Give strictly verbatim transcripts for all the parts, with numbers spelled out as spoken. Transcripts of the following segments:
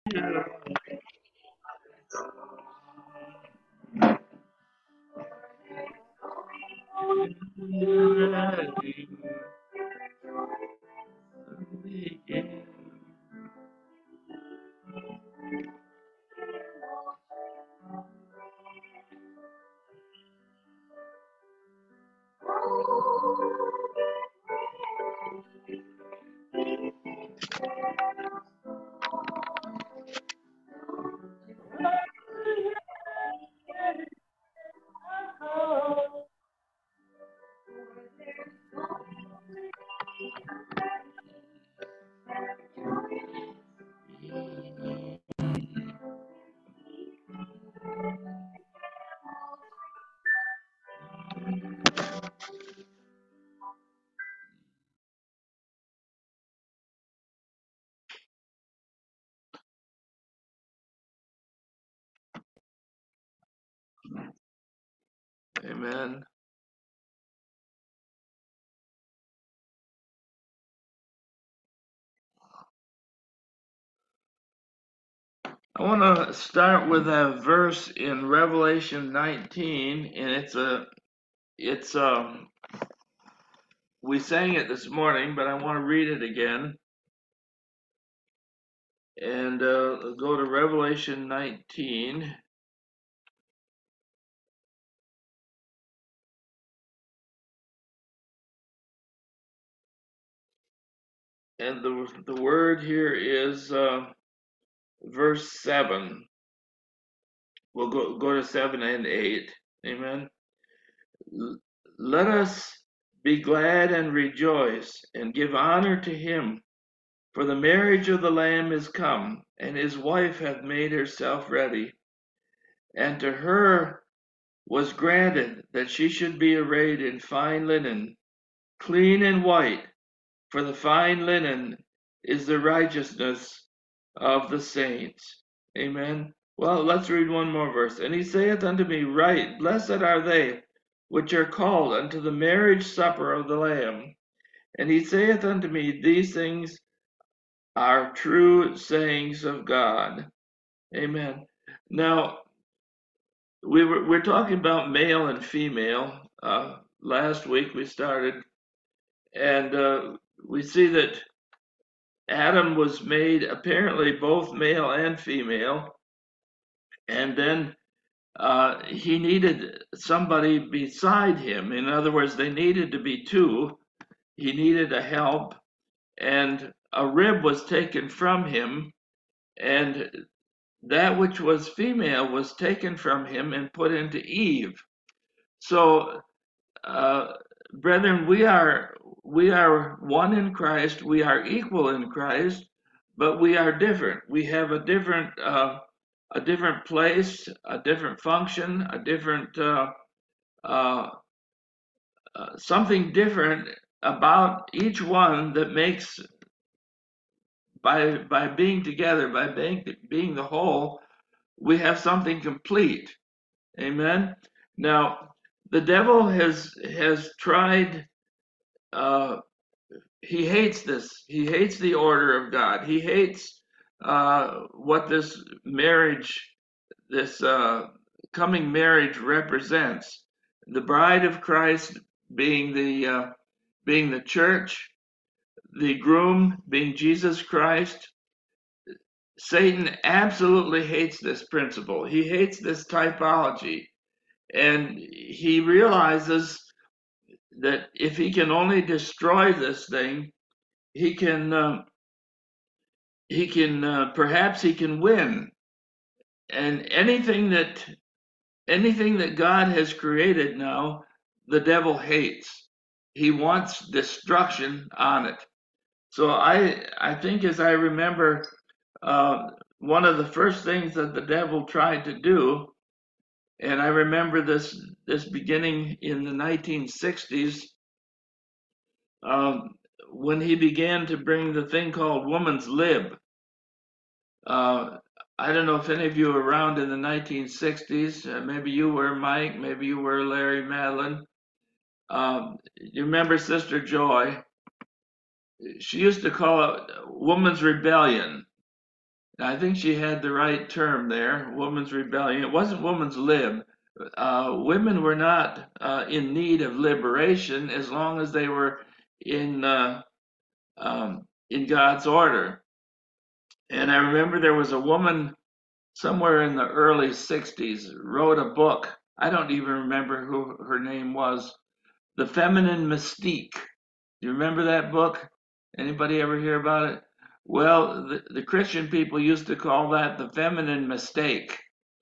Amen. I want to start with a verse in Revelation nineteen, and it's a, it's um, we sang it this morning, but I want to read it again. And uh, go to Revelation nineteen. And the, the word here is uh, verse seven. We'll go, go to seven and eight. Amen. Let us be glad and rejoice and give honor to him, for the marriage of the Lamb is come, and his wife hath made herself ready. And to her was granted that she should be arrayed in fine linen, clean and white, for the fine linen is the righteousness of the saints. Amen. Well, let's read one more verse. And he saith unto me, Right, blessed are they which are called unto the marriage supper of the Lamb. And he saith unto me, These things are true sayings of God. Amen. Now, we were we're talking about male and female. Uh, last week we started, and uh, we see that Adam was made apparently both male and female, and then uh, he needed somebody beside him. In other words, they needed to be two. He needed a help, and a rib was taken from him, and that which was female was taken from him and put into Eve. So, uh, brethren, we are we are one in Christ. We are equal in Christ, but we are different. We have a different uh, a different place, a different function, a different uh, uh, uh, something different about each one that makes by by being together, by being being the whole, we have something complete. Amen. Now, the devil has has tried. Uh, he hates this. He hates the order of God. He hates uh, what this marriage, this uh, coming marriage represents. The bride of Christ being the uh, being the church, the groom being Jesus Christ. Satan absolutely hates this principle. He hates this typology, and he realizes that if he can only destroy this thing, he can um, he can uh, perhaps he can win. And anything that anything that God has created now, the devil hates. He wants destruction on it. So I I think as I remember, uh, one of the first things that the devil tried to do, and I remember this this beginning in the nineteen sixties, um, when he began to bring the thing called woman's lib. Uh, I don't know if any of you were around in the nineteen sixties. Uh, maybe you were, Mike. Maybe you were, Larry Madeline. Um, you remember Sister Joy? She used to call it woman's rebellion. I think she had the right term there, woman's rebellion. It wasn't woman's lib. Uh, women were not uh, in need of liberation as long as they were in uh, um, in God's order. And I remember there was a woman somewhere in the early sixties wrote a book. I don't even remember who her name was. The Feminine Mystique. You remember that book? Anybody ever hear about it? Well, the, the Christian people used to call that the feminine mistake.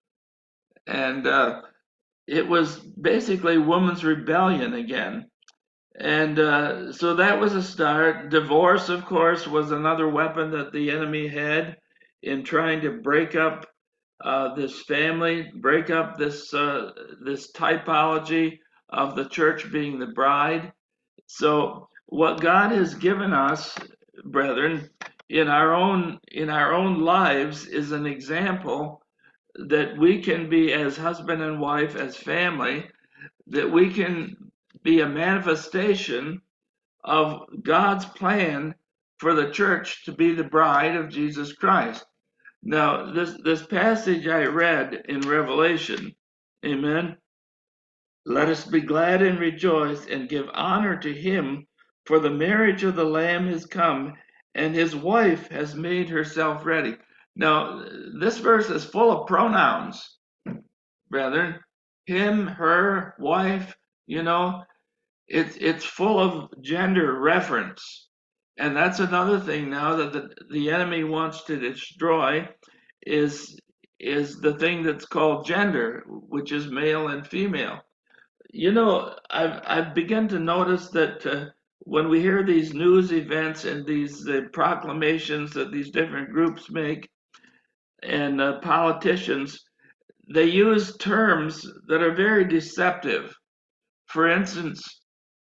And uh, it was basically woman's rebellion again. And uh, so that was a start. Divorce, of course, was another weapon that the enemy had in trying to break up uh, this family, break up this uh, this typology of the church being the bride. So what God has given us, brethren, in our own in our own lives is an example that we can be as husband and wife, as family, that we can be a manifestation of God's plan for the church to be the bride of Jesus Christ. Now, this this passage I read in Revelation, amen. Let us be glad and rejoice and give honor to him, for the marriage of the Lamb is come, and his wife has made herself ready. Now, this verse is full of pronouns, brethren. Him, her, wife, you know, it's it's full of gender reference. And that's another thing now that the, the enemy wants to destroy is is the thing that's called gender, which is male and female. You know, I've I've begun to notice that uh, when we hear these news events and these uh, proclamations that these different groups make and uh, politicians, they use terms that are very deceptive. For instance,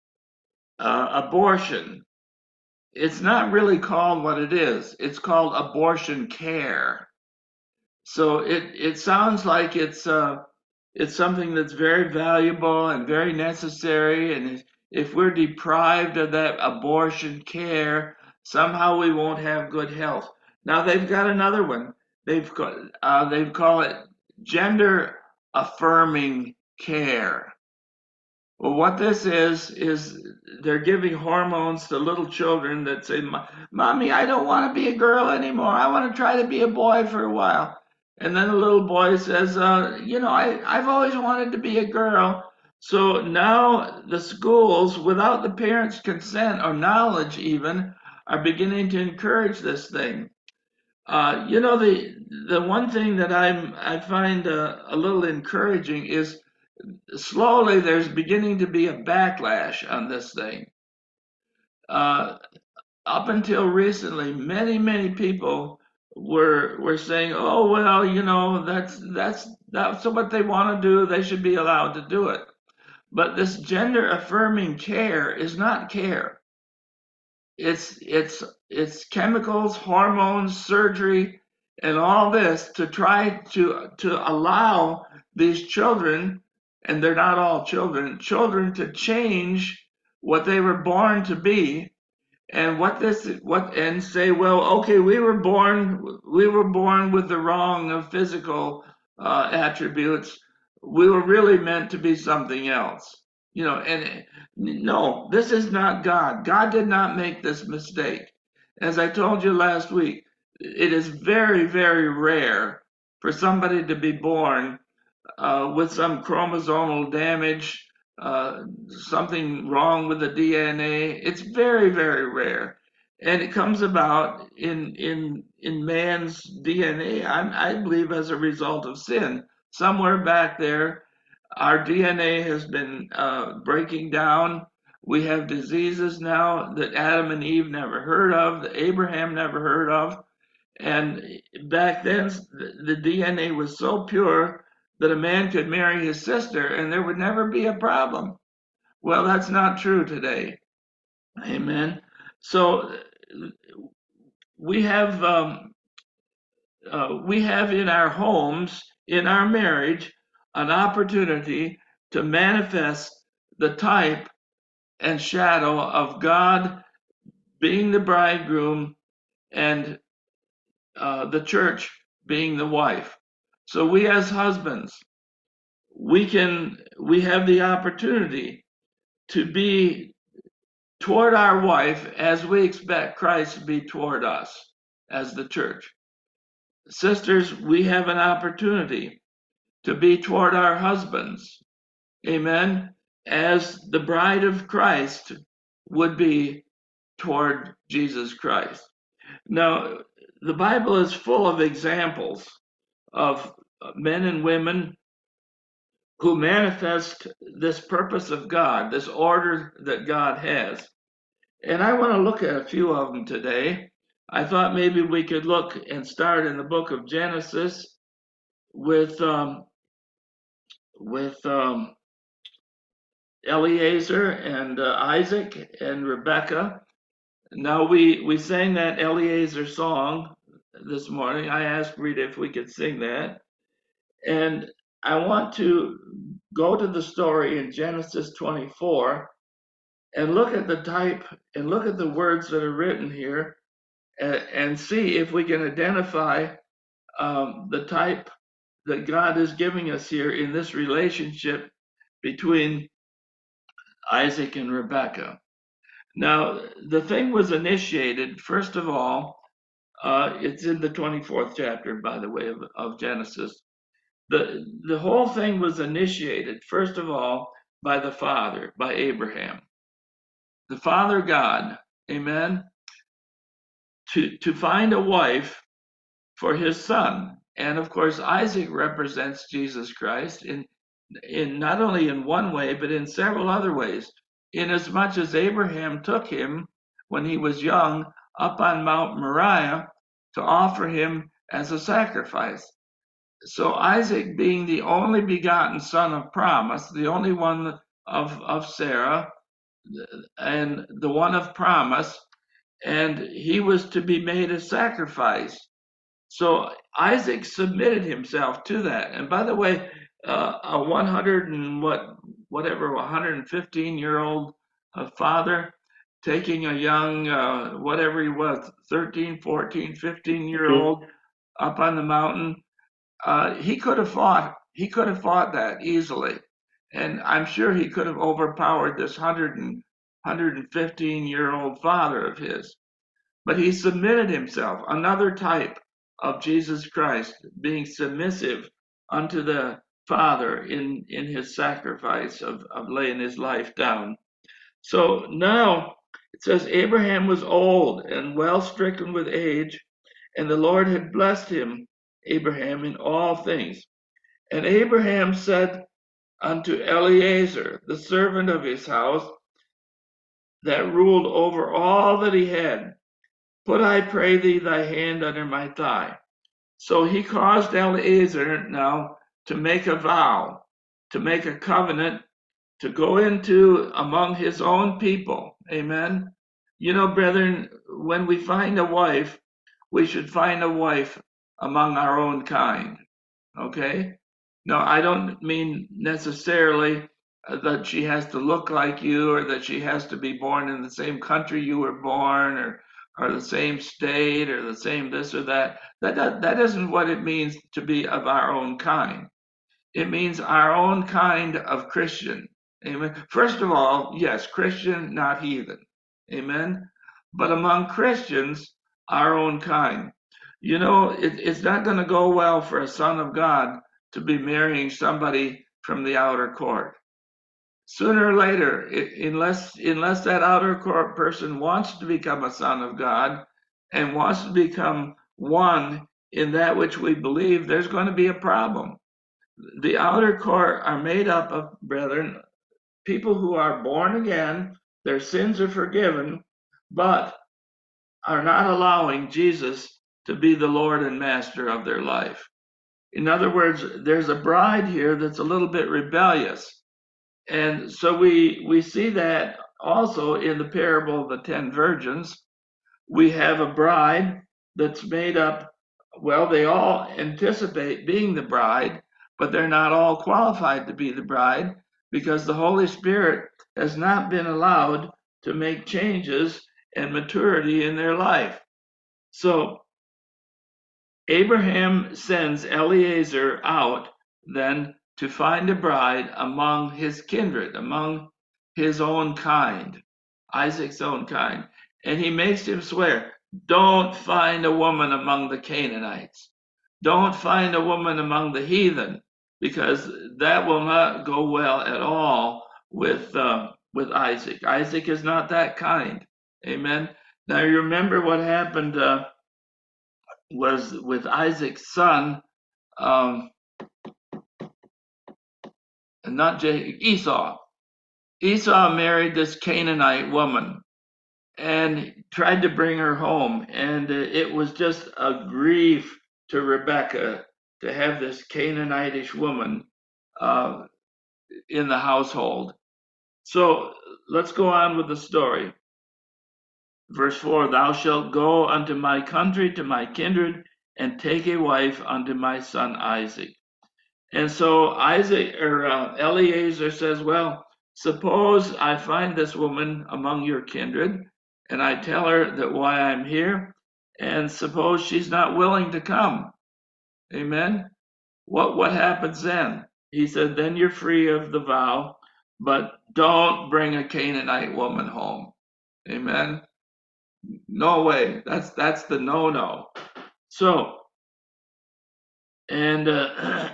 uh, abortion. It's not really called what it is. It's called abortion care. So it it sounds like it's uh it's something that's very valuable and very necessary, and if, if we're deprived of that abortion care, somehow we won't have good health. Now they've got another one. They've got uh, they've called it gender affirming care. Well, what this is, is they're giving hormones to little children that say, Mommy, I don't want to be a girl anymore. I want to try to be a boy for a while. And then the little boy says, uh, You know, I, I've always wanted to be a girl. So now the schools, without the parents' consent or knowledge even, are beginning to encourage this thing. Uh, you know, the the one thing that I'm I find uh, a little encouraging is slowly there's beginning to be a backlash on this thing. Uh, up until recently, many, many people were were saying, "Oh well, you know, that's that's that's what they want to do. They should be allowed to do it." But this gender affirming care is not care. It's it's it's chemicals, hormones, surgery, and all this to try to to allow these children, and they're not all children, children to change what they were born to be, and what this what and say, well, okay, we were born we were born with the wrong physical uh, attributes. We were really meant to be something else, you know. And no, this is not God. God did not make this mistake. As I told you last week, it is very, very rare for somebody to be born uh, with some chromosomal damage, uh, something wrong with the D N A. It's very, very rare, and it comes about in in in man's D N A. I, I believe as a result of sin. Somewhere back there, our D N A has been uh, breaking down. We have diseases now that Adam and Eve never heard of, that Abraham never heard of. And back then, the D N A was so pure that a man could marry his sister and there would never be a problem. Well, that's not true today. Amen. So we have um, uh, we have in our homes, in our marriage, an opportunity to manifest the type and shadow of God being the bridegroom and uh, the church being the wife. So we as husbands, we can we have the opportunity to be toward our wife as we expect Christ to be toward us as the church. Sisters, we have an opportunity to be toward our husbands, amen, as the bride of Christ would be toward Jesus Christ. Now, the Bible is full of examples of men and women who manifest this purpose of God, this order that God has. And I want to look at a few of them today. I thought maybe we could look and start in the book of Genesis with um, with um, Eliezer and uh, Isaac and Rebekah. Now we we sang that Eliezer song this morning. I asked Rita if we could sing that, and I want to go to the story in Genesis twenty-four and look at the type and look at the words that are written here, and, and see if we can identify um, the type that God is giving us here in this relationship between Isaac and Rebekah. Now, the thing was initiated, first of all, uh, it's in the twenty-fourth chapter, by the way, of, of Genesis. The, the whole thing was initiated, first of all, by the father, by Abraham. The Father God, amen, to, to find a wife for his son. And of course, Isaac represents Jesus Christ in, in not only in one way, but in several other ways. Inasmuch as Abraham took him when he was young up on Mount Moriah to offer him as a sacrifice. So Isaac, being the only begotten son of promise, the only one of, of Sarah, and the one of promise, and he was to be made a sacrifice. So Isaac submitted himself to that. And by the way, uh, a one hundred and what, whatever, one hundred fifteen year old uh, father taking a young, uh, whatever he was, thirteen, fourteen, fifteen year old up on the mountain, uh, he could have fought. He could have fought that easily. And I'm sure he could have overpowered this one hundred and, one hundred fifteen year old father of his. But he submitted himself, another type of Jesus Christ, being submissive unto the Father in, in his sacrifice of, of laying his life down. So now it says, Abraham was old and well stricken with age, and the Lord had blessed him, Abraham, in all things. And Abraham said unto Eliezer, the servant of his house, that ruled over all that he had, put, I pray thee, thy hand under my thigh. So he caused Eliezer now to make a vow, to make a covenant, to go into among his own people. Amen. You know, brethren, when we find a wife, we should find a wife among our own kind. Okay? Now, I don't mean necessarily uh, that she has to look like you, or that she has to be born in the same country you were born, or or the same state, or the same this or that. That that, that isn't what it means to be of our own kind. It means our own kind of Christian. Amen. First of all, yes, Christian, not heathen. Amen. But among Christians, our own kind. You know, it, it's not going to go well for a son of God to be marrying somebody from the outer court. Sooner or later, unless unless that outer court person wants to become a son of God and wants to become one in that which we believe, there's going to be a problem. The outer court are made up of, brethren, people who are born again, their sins are forgiven, but are not allowing Jesus to be the Lord and Master of their life. In other words, there's a bride here that's a little bit rebellious. And so we we see that also in the parable of the ten virgins. We have a bride that's made up, well, they all anticipate being the bride, but they're not all qualified to be the bride because the Holy Spirit has not been allowed to make changes and maturity in their life. So Abraham sends Eliezer out then to find a bride among his kindred, among his own kind, Isaac's own kind. And he makes him swear, don't find a woman among the Canaanites. Don't find a woman among the heathen, because that will not go well at all with uh, with Isaac. Isaac is not that kind. Amen. Now you remember what happened uh, was with Isaac's son, um, not J- Esau. Esau married this Canaanite woman and tried to bring her home, and it was just a grief to Rebekah to have this Canaanitish woman uh, in the household. So let's go on with the story. Verse four, thou shalt go unto my country, to my kindred, and take a wife unto my son Isaac. And so Isaac or uh, Eliezer says, well, suppose I find this woman among your kindred, and I tell her that why I'm here, and suppose she's not willing to come. Amen. What what happens then? He said, then you're free of the vow, but don't bring a Canaanite woman home. Amen. No way. That's that's the no-no. So, and uh,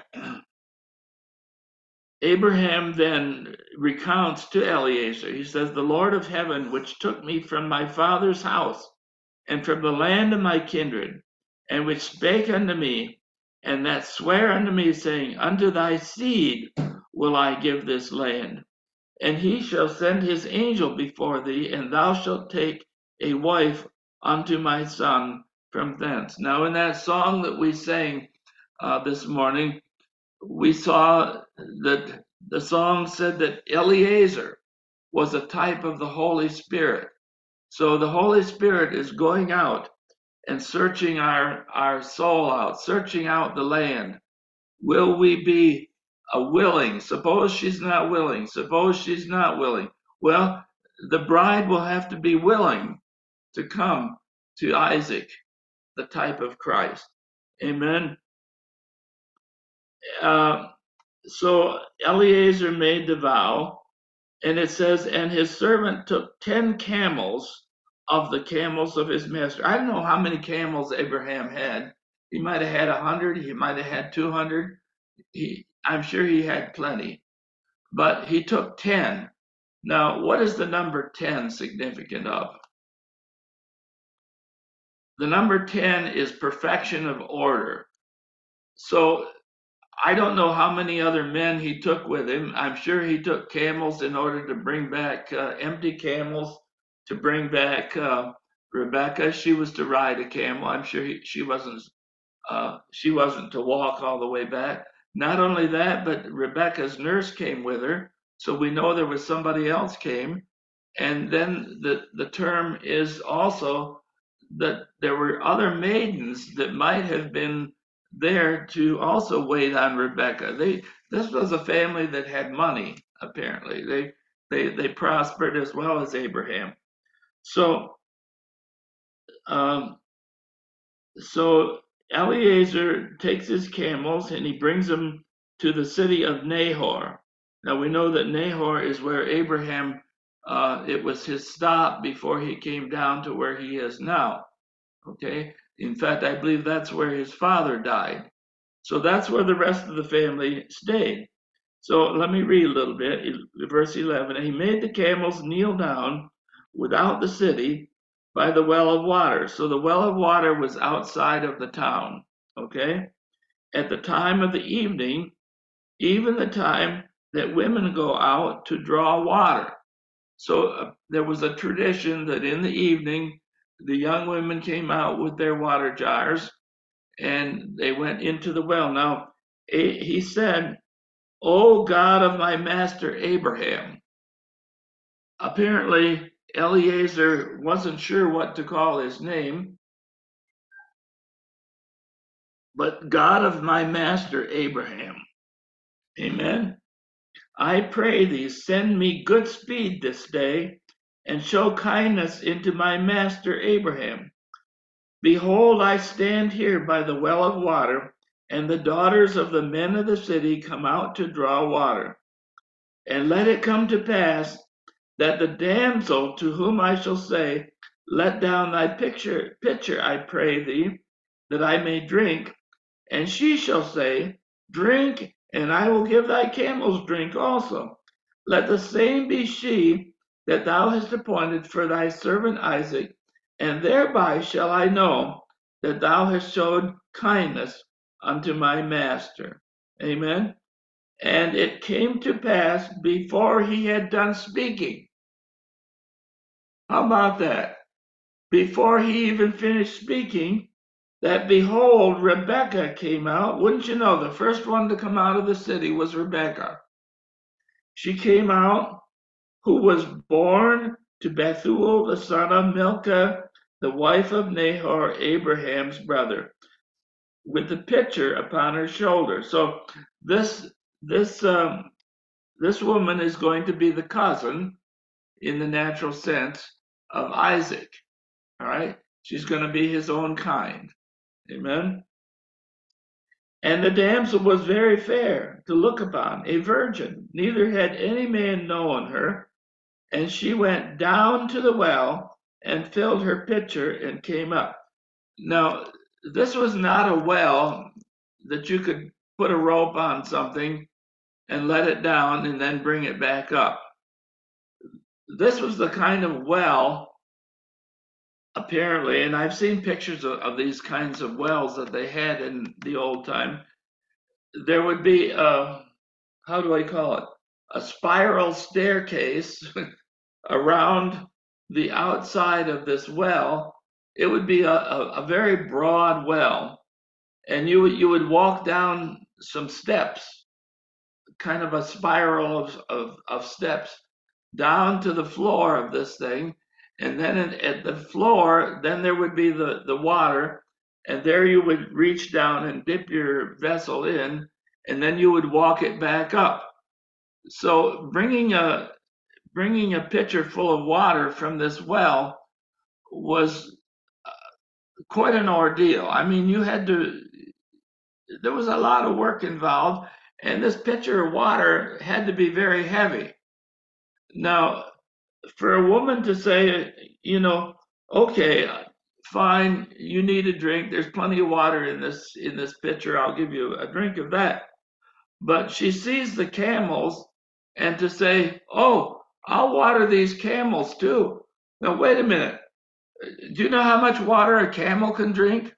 Abraham then recounts to Eliezer, he says, the Lord of heaven, which took me from my father's house and from the land of my kindred, and which spake unto me, and that sware unto me, saying, unto thy seed will I give this land, and he shall send his angel before thee, and thou shalt take a wife unto my son from thence. Now, in that song that we sang uh, this morning, we saw that the song said that Eliezer was a type of the Holy Spirit. So the Holy Spirit is going out and searching our, our soul out, searching out the land. Will we be uh, willing? Suppose she's not willing. Suppose she's not willing. Well, the bride will have to be willing to come to Isaac, the type of Christ. Amen. Uh, so Eliezer made the vow, and it says, and his servant took ten camels of the camels of his master. I don't know how many camels Abraham had. He might have had a hundred, he might have had two hundred. He, I'm sure he had plenty, but he took ten. Now, what is the number ten significant of? The number ten is perfection of order. So I don't know how many other men he took with him. I'm sure he took camels in order to bring back uh, empty camels to bring back uh, Rebecca. She was to ride a camel. I'm sure he, she wasn't. Uh, she wasn't to walk all the way back. Not only that, but Rebecca's nurse came with her, so we know there was somebody else came. And then the the term is also that there were other maidens that might have been there to also wait on Rebecca. They this was a family that had money, apparently. They they they prospered as well as Abraham. So um, so Eliezer takes his camels and he brings them to the city of Nahor. Now we know that Nahor is where Abraham, uh, it was his stop before he came down to where he is now. Okay. In fact, I believe that's where his father died. So that's where the rest of the family stayed. So let me read a little bit. Verse eleven, and he made the camels kneel down without the city by the well of water. So the well of water was outside of the town. Okay. At the time of the evening, even the time that women go out to draw water. So uh, there was a tradition that in the evening, the young women came out with their water jars and they went into the well. Now, he said, O God of my master Abraham. Apparently, Eliezer wasn't sure what to call his name, but God of my master Abraham. Amen. I pray thee, send me good speed this day and show kindness into my master Abraham. Behold, I stand here by the well of water, and the daughters of the men of the city come out to draw water. And let it come to pass that the damsel to whom I shall say, Let down thy pitcher, pitcher, I pray thee, that I may drink, and she shall say, Drink, and I will give thy camels drink also. Let the same be she that thou hast appointed for thy servant Isaac, and thereby shall I know that thou hast showed kindness unto my master. Amen. And it came to pass before he had done speaking. How about that? Before he even finished speaking, that behold, Rebecca came out. Wouldn't you know, the first one to come out of the city was Rebecca. She came out, who was born to Bethuel, the son of Milcah, the wife of Nahor, Abraham's brother, with the pitcher upon her shoulder. So this this um, this woman is going to be the cousin, in the natural sense, of Isaac. All right, she's going to be his own kind. Amen. And the damsel was very fair to look upon, a virgin, neither had any man known her. And she went down to the well and filled her pitcher and came up. Now, this was not a well that you could put a rope on something and let it down and then bring it back up. This was the kind of well, apparently, and I've seen pictures of, of these kinds of wells that they had in the old time. There would be a, how do I call it? A spiral staircase around the outside of this well. It would be a, a, a very broad well, and you would you would walk down some steps, kind of a spiral of, of, of steps down to the floor of this thing, and then in, at the floor, then there would be the, the water, and there you would reach down and dip your vessel in, and then you would walk it back up. So bringing a bringing a pitcher full of water from this well was quite an ordeal. I mean, you had to, there was a lot of work involved, and this pitcher of water had to be very heavy. Now, for a woman to say, you know, okay, fine, you need a drink. There's plenty of water in this in this pitcher. I'll give you a drink of that. But she sees the camels, and to say, oh, I'll water these camels too. Now, wait a minute. Do you know how much water a camel can drink?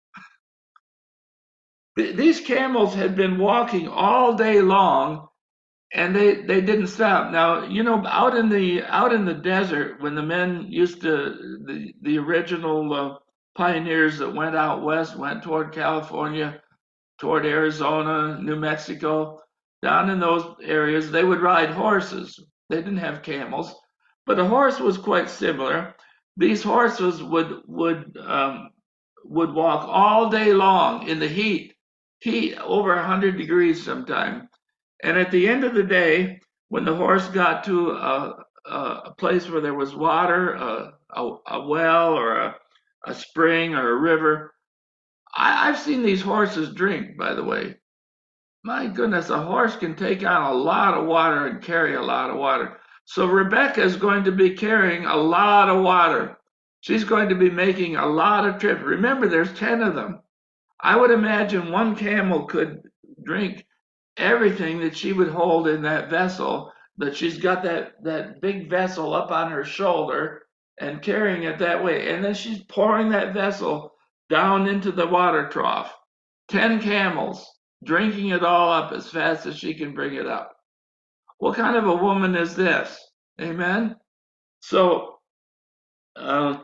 These camels had been walking all day long, and they, they didn't stop. Now, you know, out in the out in the desert, when the men used to, the, the original uh, pioneers that went out west, went toward California, toward Arizona, New Mexico, down in those areas, they would ride horses. They didn't have camels, but a horse was quite similar. These horses would would um, would walk all day long in the heat, heat over one hundred degrees sometime. And at the end of the day, when the horse got to a, a place where there was water, a, a, a well or a, a spring or a river, I, I've seen these horses drink, by the way. My goodness, a horse can take on a lot of water and carry a lot of water. So Rebecca is going to be carrying a lot of water. She's going to be making a lot of trips. Remember, there's ten of them. I would imagine one camel could drink everything that she would hold in that vessel, that she's got that, that big vessel up on her shoulder and carrying it that way. And then she's pouring that vessel down into the water trough. ten camels drinking it all up as fast as she can bring it up. What kind of a woman is this? Amen? So, uh,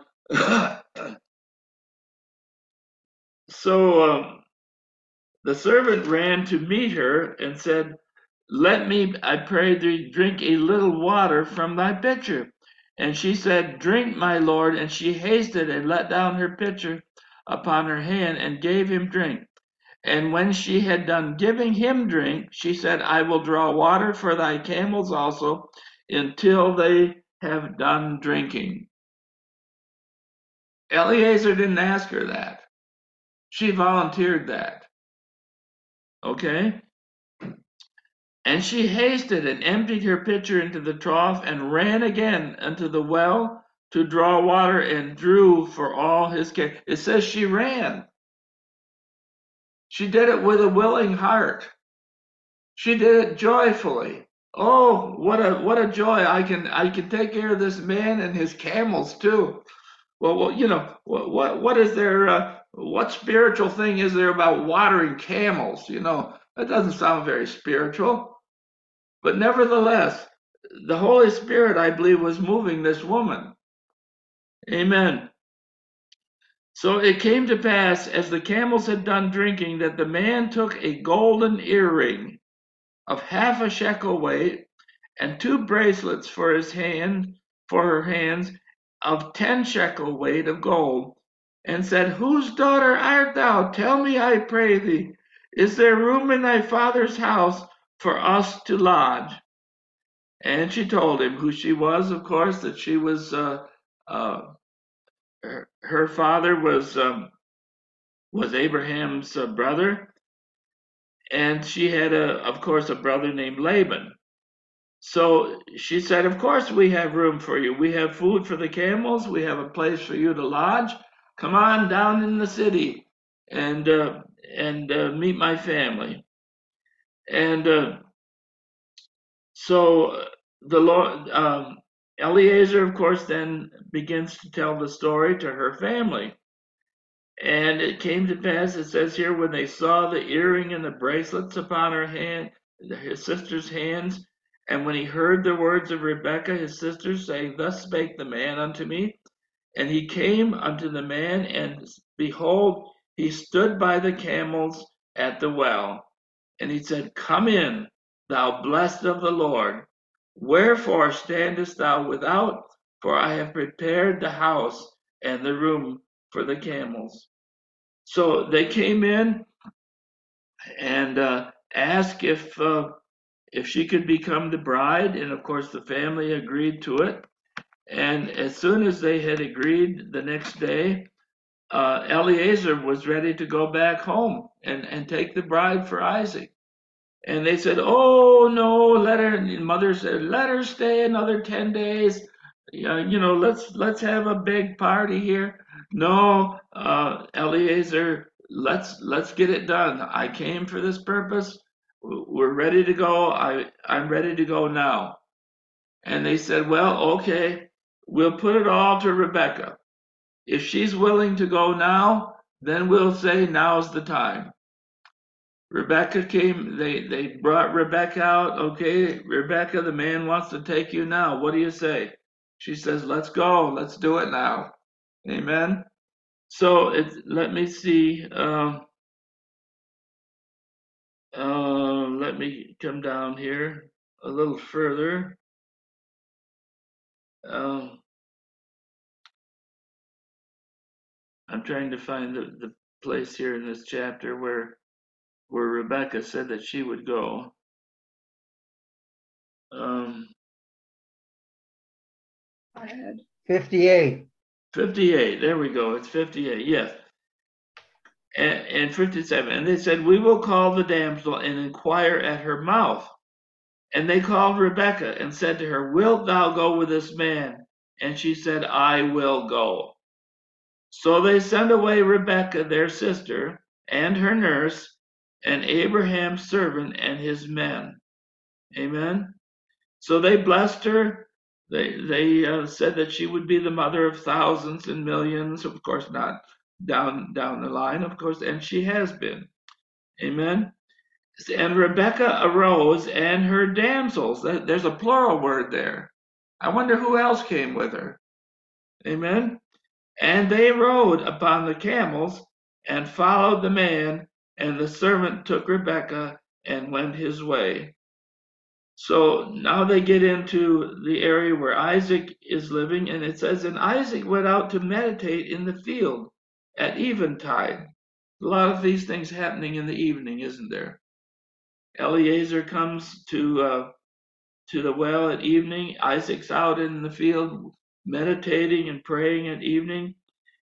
so um, the servant ran to meet her and said, Let me, I pray thee, drink a little water from thy pitcher. And she said, Drink, my lord. And she hasted and let down her pitcher upon her hand and gave him drink. And when she had done giving him drink, she said, I will draw water for thy camels also until they have done drinking. Eliezer didn't ask her that. She volunteered that. Okay? And she hasted and emptied her pitcher into the trough and ran again unto the well to draw water and drew for all his care. It says she ran. She did it with a willing heart. She did it joyfully. Oh, what a what a joy! I can I can take care of this man and his camels too. Well, well, you know what what what is there? Uh, what spiritual thing is there about watering camels? You know that doesn't sound very spiritual. But nevertheless, the Holy Spirit, I believe, was moving this woman. Amen. So it came to pass, as the camels had done drinking, that the man took a golden earring of half a shekel weight, and two bracelets for his hand, for her hands, of ten shekel weight of gold, and said, Whose daughter art thou? Tell me, I pray thee, is there room in thy father's house for us to lodge? And she told him who she was, of course, that she was, uh, uh, her, her father was, um, was Abraham's uh, brother, and she had, a, of course, a brother named Laban. So she said, Of course, we have room for you. We have food for the camels. We have a place for you to lodge. Come on down in the city and uh, and uh, meet my family. And uh, so the Lord, um, Eliezer, of course, then begins to tell the story to her family. And it came to pass, it says here, when they saw the earring and the bracelets upon her hand, his sister's hands, and when he heard the words of Rebekah, his sister, saying, Thus spake the man unto me, and he came unto the man, and behold, he stood by the camels at the well. And he said, Come in, thou blessed of the Lord. Wherefore standest thou without? For I have prepared the house and the room for the camels. So they came in and uh, asked if uh, if she could become the bride, and of course the family agreed to it. And as soon as they had agreed, the next day, uh, Eliezer was ready to go back home and, and take the bride for Isaac. And they said, "Oh no, let her." And mother said, "Let her stay another ten days. Yeah, you know, let's let's have a big party here." No, uh, Eliezer, let's let's get it done. I came for this purpose. We're ready to go. I I'm ready to go now. And they said, "Well, okay, we'll put it all to Rebecca. If she's willing to go now, then we'll say now's the time." Rebecca came, they, they brought Rebecca out. Okay, Rebecca, the man wants to take you now. What do you say? She says, Let's go. Let's do it now. Amen. So it's, let me see. Uh, uh, let me come down here a little further. Uh, I'm trying to find the, the place here in this chapter where where Rebecca said that she would go. Um, fifty-eight. fifty-eight. There we go. It's fifty-eight. Yes. And, and fifty-seven. And they said, We will call the damsel and inquire at her mouth. And they called Rebekah and said to her, Wilt thou go with this man? And she said, I will go. So they sent away Rebekah, their sister, and her nurse, and Abraham's servant and his men. Amen. So they blessed her. They they uh, said that she would be the mother of thousands and millions. Of course, not down down the line, of course, and she has been. Amen. And Rebekah arose and her damsels. There's a plural word there. I wonder who else came with her. Amen. And they rode upon the camels and followed the man, and the servant took Rebekah and went his way. So now they get into the area where Isaac is living, and it says, And Isaac went out to meditate in the field at eventide. A lot of these things happening in the evening, isn't there? Eliezer comes to uh, to the well at evening. Isaac's out in the field meditating and praying at evening.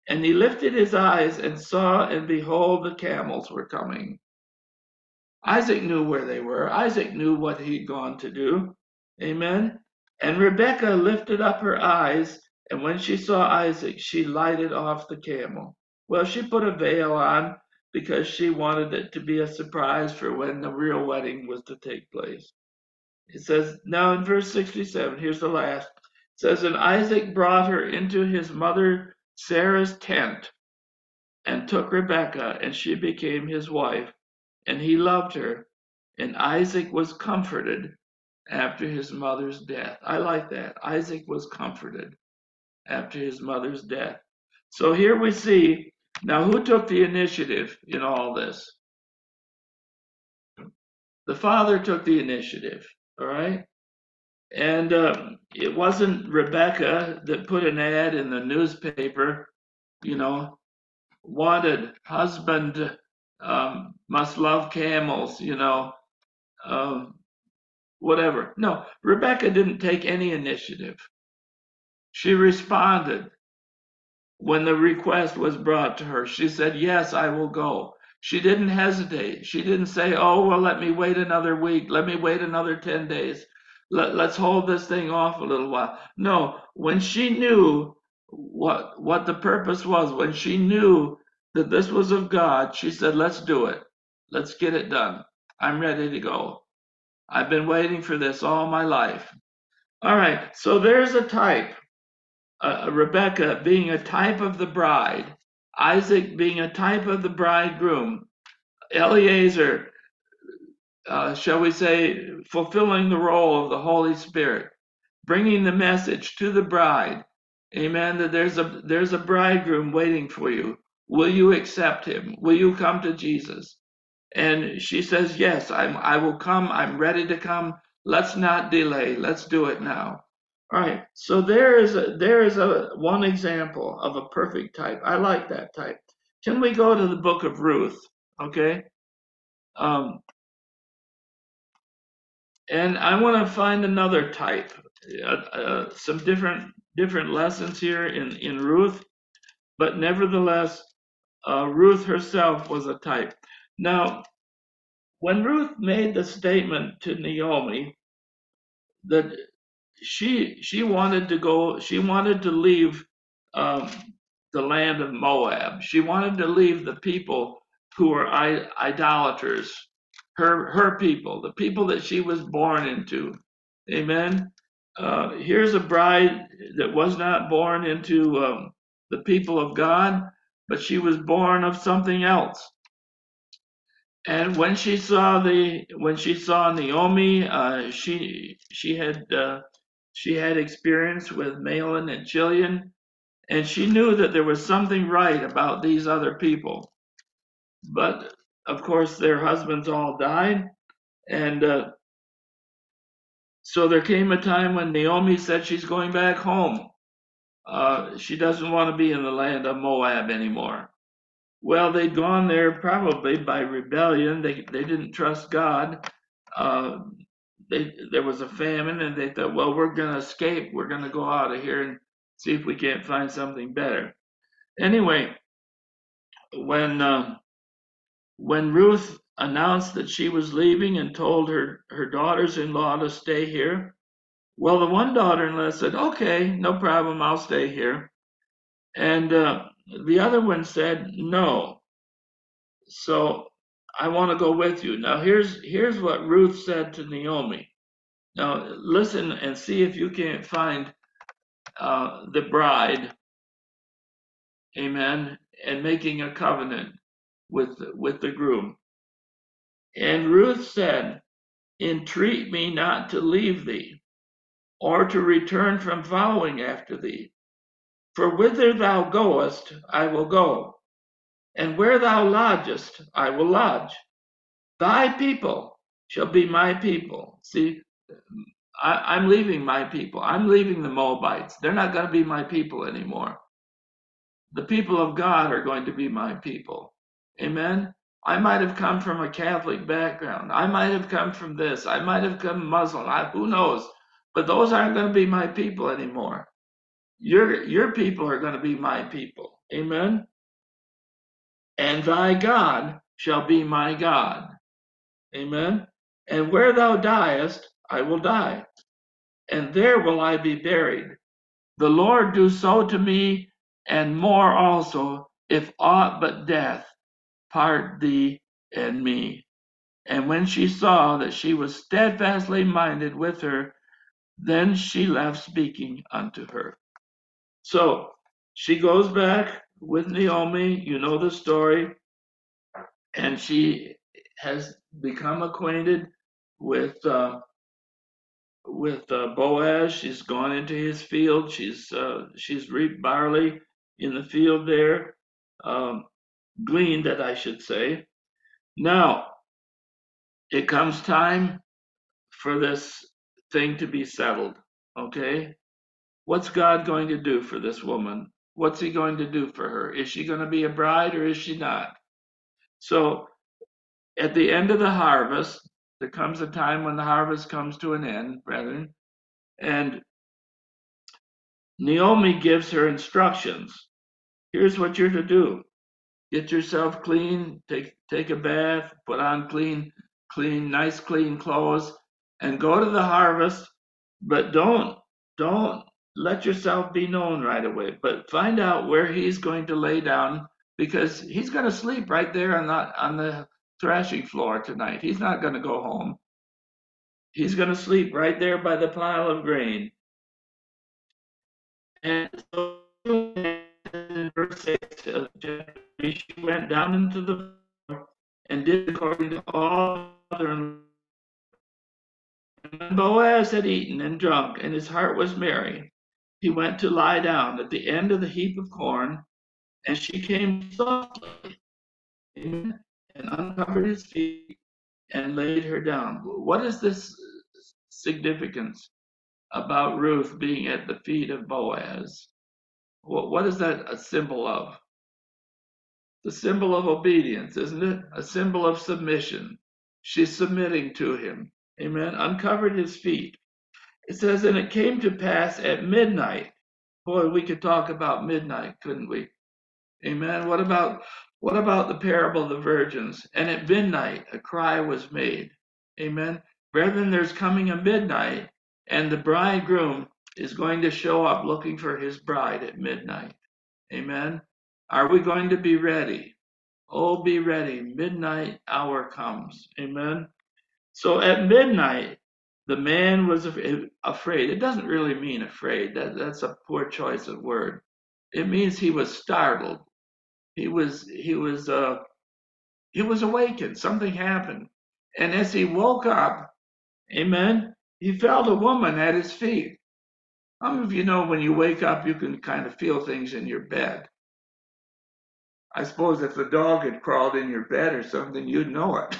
And he lifted his eyes and saw, and behold, the camels were coming. Isaac knew where they were. Isaac knew what he'd gone to do. Amen. And Rebekah lifted up her eyes, and when she saw Isaac, she lighted off the camel. Well, she put a veil on because she wanted it to be a surprise for when the real wedding was to take place. It says, now in verse sixty-seven, here's the last. It says, and Isaac brought her into his mother Sarah's tent and took Rebekah, and she became his wife, and he loved her. And Isaac was comforted after his mother's death. I like that. Isaac was comforted after his mother's death. So here we see, now who took the initiative in all this? The father took the initiative, all right? And uh, it wasn't Rebekah that put an ad in the newspaper, you know, wanted husband um, must love camels, you know, um, whatever. No, Rebekah didn't take any initiative. She responded when the request was brought to her. She said, yes, I will go. She didn't hesitate. She didn't say, oh, well, let me wait another week. Let me wait another ten days. Let, let's hold this thing off a little while. No, when she knew what, what the purpose was, when she knew that this was of God, she said, let's do it. Let's get it done. I'm ready to go. I've been waiting for this all my life. All right, so there's a type. Uh, Rebekah being a type of the bride, Isaac being a type of the bridegroom, Eliezer, uh, shall we say, fulfilling the role of the Holy Spirit, bringing the message to the bride. Amen. That there's a there's a bridegroom waiting for you. Will you accept him? Will you come to Jesus? And she says, yes, I'm, I will come. I'm ready to come. Let's not delay. Let's do it now. All right. So there is a, there is a one example of a perfect type. I like that type. Can we go to the book of Ruth? Okay. Um, and I want to find another type. Uh, uh, some different different lessons here in in Ruth, but nevertheless, uh, Ruth herself was a type. Now, when Ruth made the statement to Naomi that she she wanted to go, she wanted to leave um, the land of Moab. She wanted to leave the people who were idolaters, her her people, the people that she was born into. Amen. Uh, here's a bride that was not born into um, the people of God, but she was born of something else. And when she saw the when she saw Naomi, uh, she she had uh, she had experience with Mahlon and Chilion, and she knew that there was something right about these other people. But of course, their husbands all died, and uh, so there came a time when Naomi said she's going back home. Uh, she doesn't want to be in the land of Moab anymore. Well, they'd gone there probably by rebellion. They they didn't trust God. Uh, they, there was a famine, and they thought, well, we're going to escape. We're going to go out of here and see if we can't find something better. Anyway, when uh, when Ruth announced that she was leaving and told her her daughters-in-law to stay here, well, the one daughter-in-law said, okay, no problem, I'll stay here. And uh, the other one said, no. So I want to go with you. Now here's here's what Ruth said to Naomi. Now listen and see if you can't find uh, the bride, amen, and making a covenant with with the groom. And Ruth said, entreat me not to leave thee, or to return from following after thee. For whither thou goest, I will go, and where thou lodgest, I will lodge. Thy people shall be my people. See, I, I'm leaving my people. I'm leaving the Moabites. They're not going to be my people anymore. The people of God are going to be my people. Amen. I might have come from a Catholic background. I might have come from this. I might have come Muslim. I, who knows? But those aren't going to be my people anymore. Your your people are going to be my people. Amen. And thy God shall be my God. Amen. And where thou diest, I will die, and there will I be buried. The Lord do so to me, and more also, if aught but death part thee and me. And when she saw that she was steadfastly minded with her, then she left speaking unto her. So she goes back with Naomi, you know the story, and she has become acquainted with uh, with uh, Boaz. She's gone into his field. She's uh, she's reaped barley in the field there, um, gleaned that I should say. Now it comes time for this thing to be settled. Okay, what's God going to do for this woman? What's He going to do for her? Is she going to be a bride or is she not? So at the end of the harvest, there comes a time when the harvest comes to an end, brethren, and Naomi gives her instructions. Here's what you're to do. Get yourself clean, take take a bath, put on clean, clean, nice clean clothes, and go to the harvest, but don't don't let yourself be known right away. But find out where he's going to lay down because he's going to sleep right there on the on the threshing floor tonight. He's not going to go home. He's going to sleep right there by the pile of grain. And so in verse six, uh, she went down into the floor and did according to all other. And when Boaz had eaten and drunk, and his heart was merry, he went to lie down at the end of the heap of corn, and she came softly and uncovered his feet and laid her down. What is this significance about Ruth being at the feet of Boaz? What, what is that a symbol of? The symbol of obedience, isn't it? A symbol of submission. She's submitting to him. Amen. Uncovered his feet. It says, and it came to pass at midnight. Boy, we could talk about midnight, couldn't we? Amen. What about what about the parable of the virgins? And at midnight a cry was made. Amen. Brethren, there's coming a midnight, and the bridegroom is going to show up looking for his bride at midnight. Amen. Are we going to be ready? Oh, be ready. Midnight hour comes. Amen. So at midnight, the man was afraid. It doesn't really mean afraid. That, that's a poor choice of word. It means he was startled. He was he was uh he was awakened. Something happened. And as he woke up, amen, he felt a woman at his feet. How many of you know when you wake up you can kind of feel things in your bed? I suppose if the dog had crawled in your bed or something, you'd know it.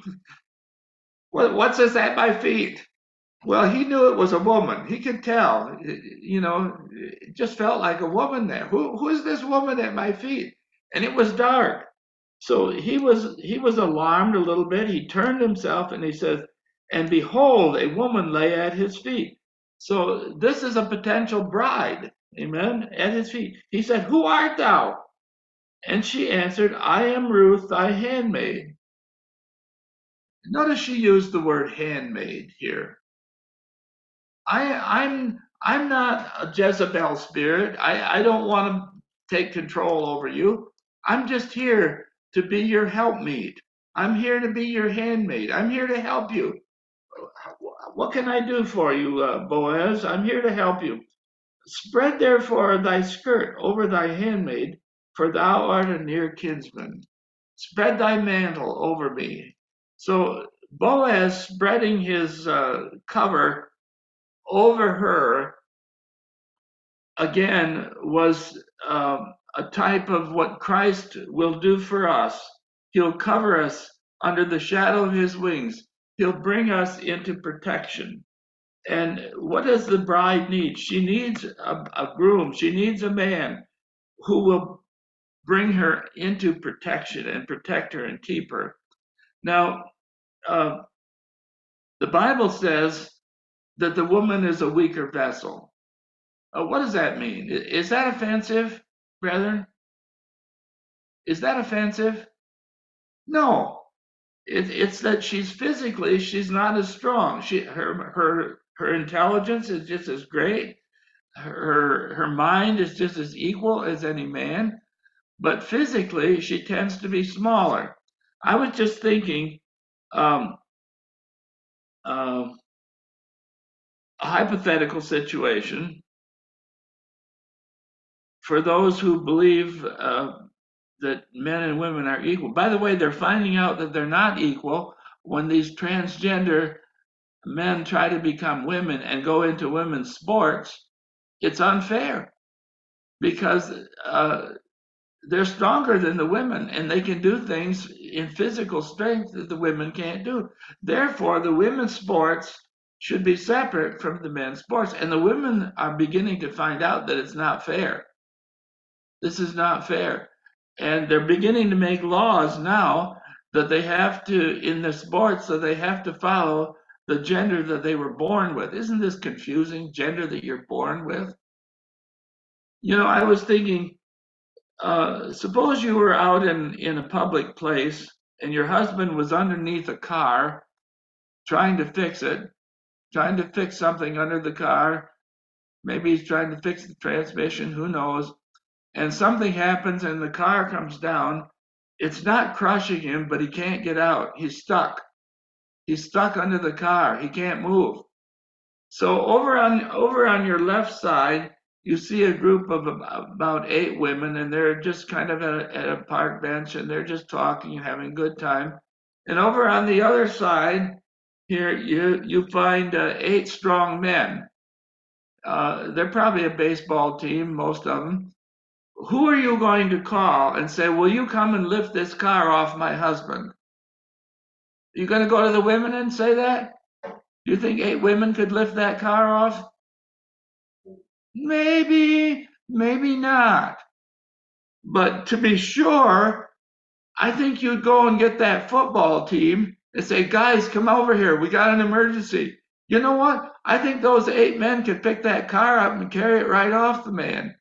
what, what's this at my feet? Well, he knew it was a woman. He could tell. You know, it just felt like a woman there. Who, who is this woman at my feet? And it was dark. So he was he was alarmed a little bit. He turned himself and he says, and behold, a woman lay at his feet. So this is a potential bride, amen, at his feet. He said, who art thou? And she answered, I am Ruth, thy handmaid. Notice she used the word handmaid here. I, I'm I'm not a Jezebel spirit. I, I don't want to take control over you. I'm just here to be your helpmeet. I'm here to be your handmaid. I'm here to help you. What can I do for you, uh, Boaz? I'm here to help you. Spread therefore thy skirt over thy handmaid, for thou art a near kinsman. Spread thy mantle over me. So Boaz spreading his uh, cover over her again was um, a type of what Christ will do for us. He'll cover us under the shadow of his wings. He'll bring us into protection. And what does the bride need? She needs a, a groom. She needs a man who will bring her into protection and protect her and keep her. Now, uh, the Bible says that the woman is a weaker vessel. Uh, what does that mean? Is that offensive, brethren? Is that offensive? No. It, it's that she's physically, she's not as strong. She, her, her, her intelligence is just as great. Her, her mind is just as equal as any man, but physically she tends to be smaller. I was just thinking, um, uh, a hypothetical situation for those who believe uh, that men and women are equal. By the way, they're finding out that they're not equal when these transgender men try to become women and go into women's sports. It's unfair because uh, they're stronger than the women and they can do things in physical strength that the women can't do. Therefore, the women's sports should be separate from the men's sports. And the women are beginning to find out that it's not fair. This is not fair. And they're beginning to make laws now that they have to, in the sports, that they have to follow the gender that they were born with. Isn't this confusing? Gender that you're born with? You know, I was thinking, uh, suppose you were out in, in a public place and your husband was underneath a car trying to fix it, trying to fix something under the car. Maybe he's trying to fix the transmission, who knows? And something happens and the car comes down. It's not crushing him, but he can't get out. He's stuck. He's stuck under the car. He can't move. So over on over on your left side, you see a group of about eight women, and they're just kind of at a, at a park bench, and they're just talking and having a good time. And over on the other side, here you you find uh, eight strong men. Uh, they're probably a baseball team, most of them. Who are you going to call and say, will you come and lift this car off my husband? Are you going to go to the women and say that? Do you think eight women could lift that car off? Maybe, maybe not. But to be sure, I think you'd go and get that football team and say, guys, come over here. We got an emergency. You know what? I think those eight men could pick that car up and carry it right off the man.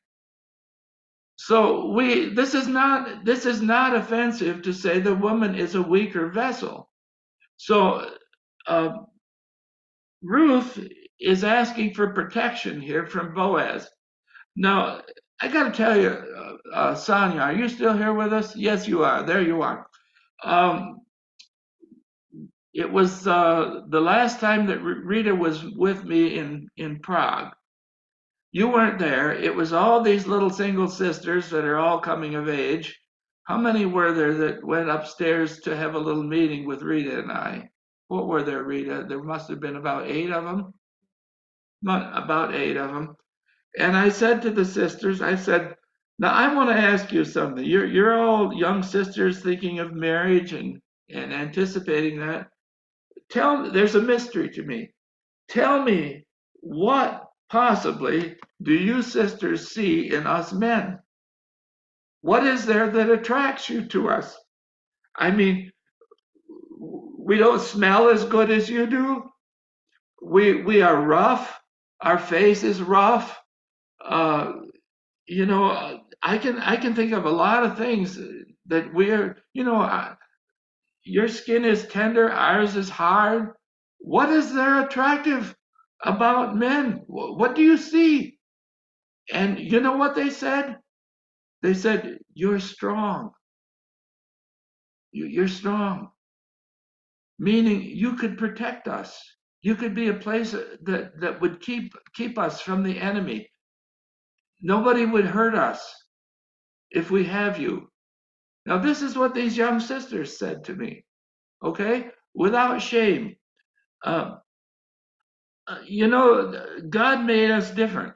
So we this is not this is not offensive to say the woman is a weaker vessel. So uh, Ruth is asking for protection here from Boaz. Now I got to tell you, uh, uh, Sonia, are you still here with us? Yes, you are. There you are. Um, it was uh, the last time that Rita was with me in in Prague. You weren't there. It was all these little single sisters that are all coming of age. How many were there that went upstairs to have a little meeting with Rita and I? What were there, Rita? There must have been about eight of them. About eight of them. And I said to the sisters, I said, now I want to ask you something. You're you're all young sisters thinking of marriage and, and anticipating that. Tell there's a mystery to me. Tell me, what possibly do you sisters see in us men? What is there that attracts you to us? I mean, we don't smell as good as you do. We we are rough. Our face is rough. Uh, you know, I can I can think of a lot of things that we're. You know, uh, your skin is tender. Ours is hard. What is there attractive about men? What do you see? And you know what they said? They said, you're strong. You're strong. Meaning you could protect us. You could be a place that, that would keep keep us from the enemy. Nobody would hurt us if we have you. Now, this is what these young sisters said to me, okay? Without shame. Uh, you know, God made us different.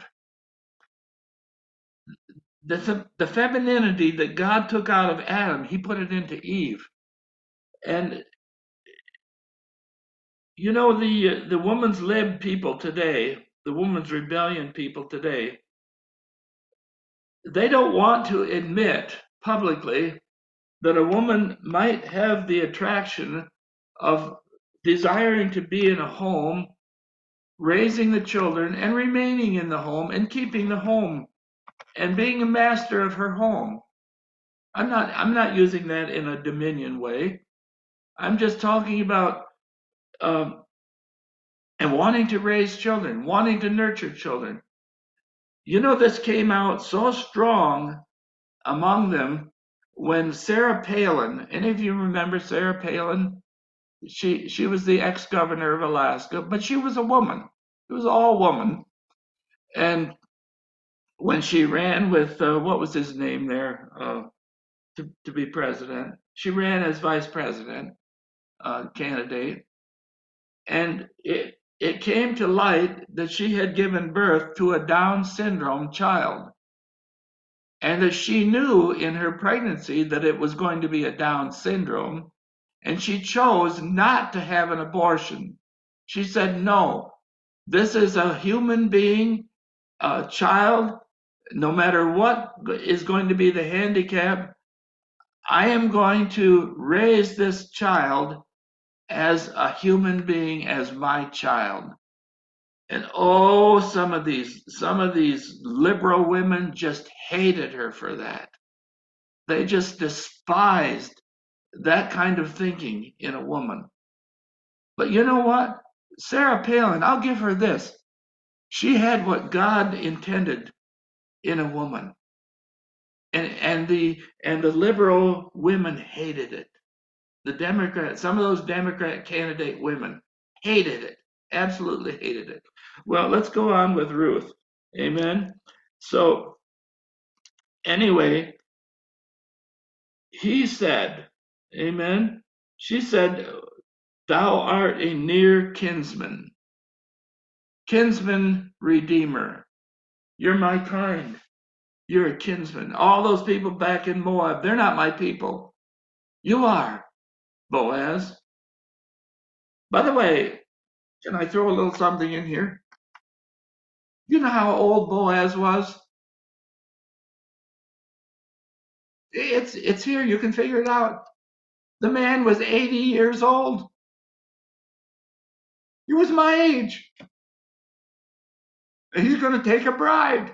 The, the femininity that God took out of Adam, he put it into Eve. And you know, the the woman's lib people today, the woman's rebellion people today, they don't want to admit publicly that a woman might have the attraction of desiring to be in a home, raising the children and remaining in the home and keeping the home and being a master of her home. I'm not, I'm not using that in a dominion way. I'm just talking about, um, and wanting to raise children, wanting to nurture children. You know, this came out so strong among them when Sarah Palin, any of you remember Sarah Palin? She she was the ex-governor of Alaska, but she was a woman. It was all woman. And when she ran with uh, what was his name there uh, to to be president, she ran as vice president uh, candidate, and it it came to light that she had given birth to a Down syndrome child, and that she knew in her pregnancy that it was going to be a Down syndrome, and she chose not to have an abortion. She said, no, this is a human being, a child, no matter what is going to be the handicap, I am going to raise this child as a human being, as my child. And oh, some of these, some of these liberal women just hated her for that. They just despised that kind of thinking in a woman. But you know what? Sarah Palin, I'll give her this. She had what God intended in a woman. And and the and the liberal women hated it. The Democrat, some of those Democrat candidate women hated it. Absolutely hated it. Well, let's go on with Ruth. Amen. So anyway, he said, amen. She said, thou art a near kinsman, kinsman redeemer. You're my kind. You're a kinsman. All those people back in Moab, they're not my people. You are, Boaz. By the way, can I throw a little something in here? You know how old Boaz was? It's it's here. You can figure it out. The man was eighty years old. He was my age. And he's going to take a bride.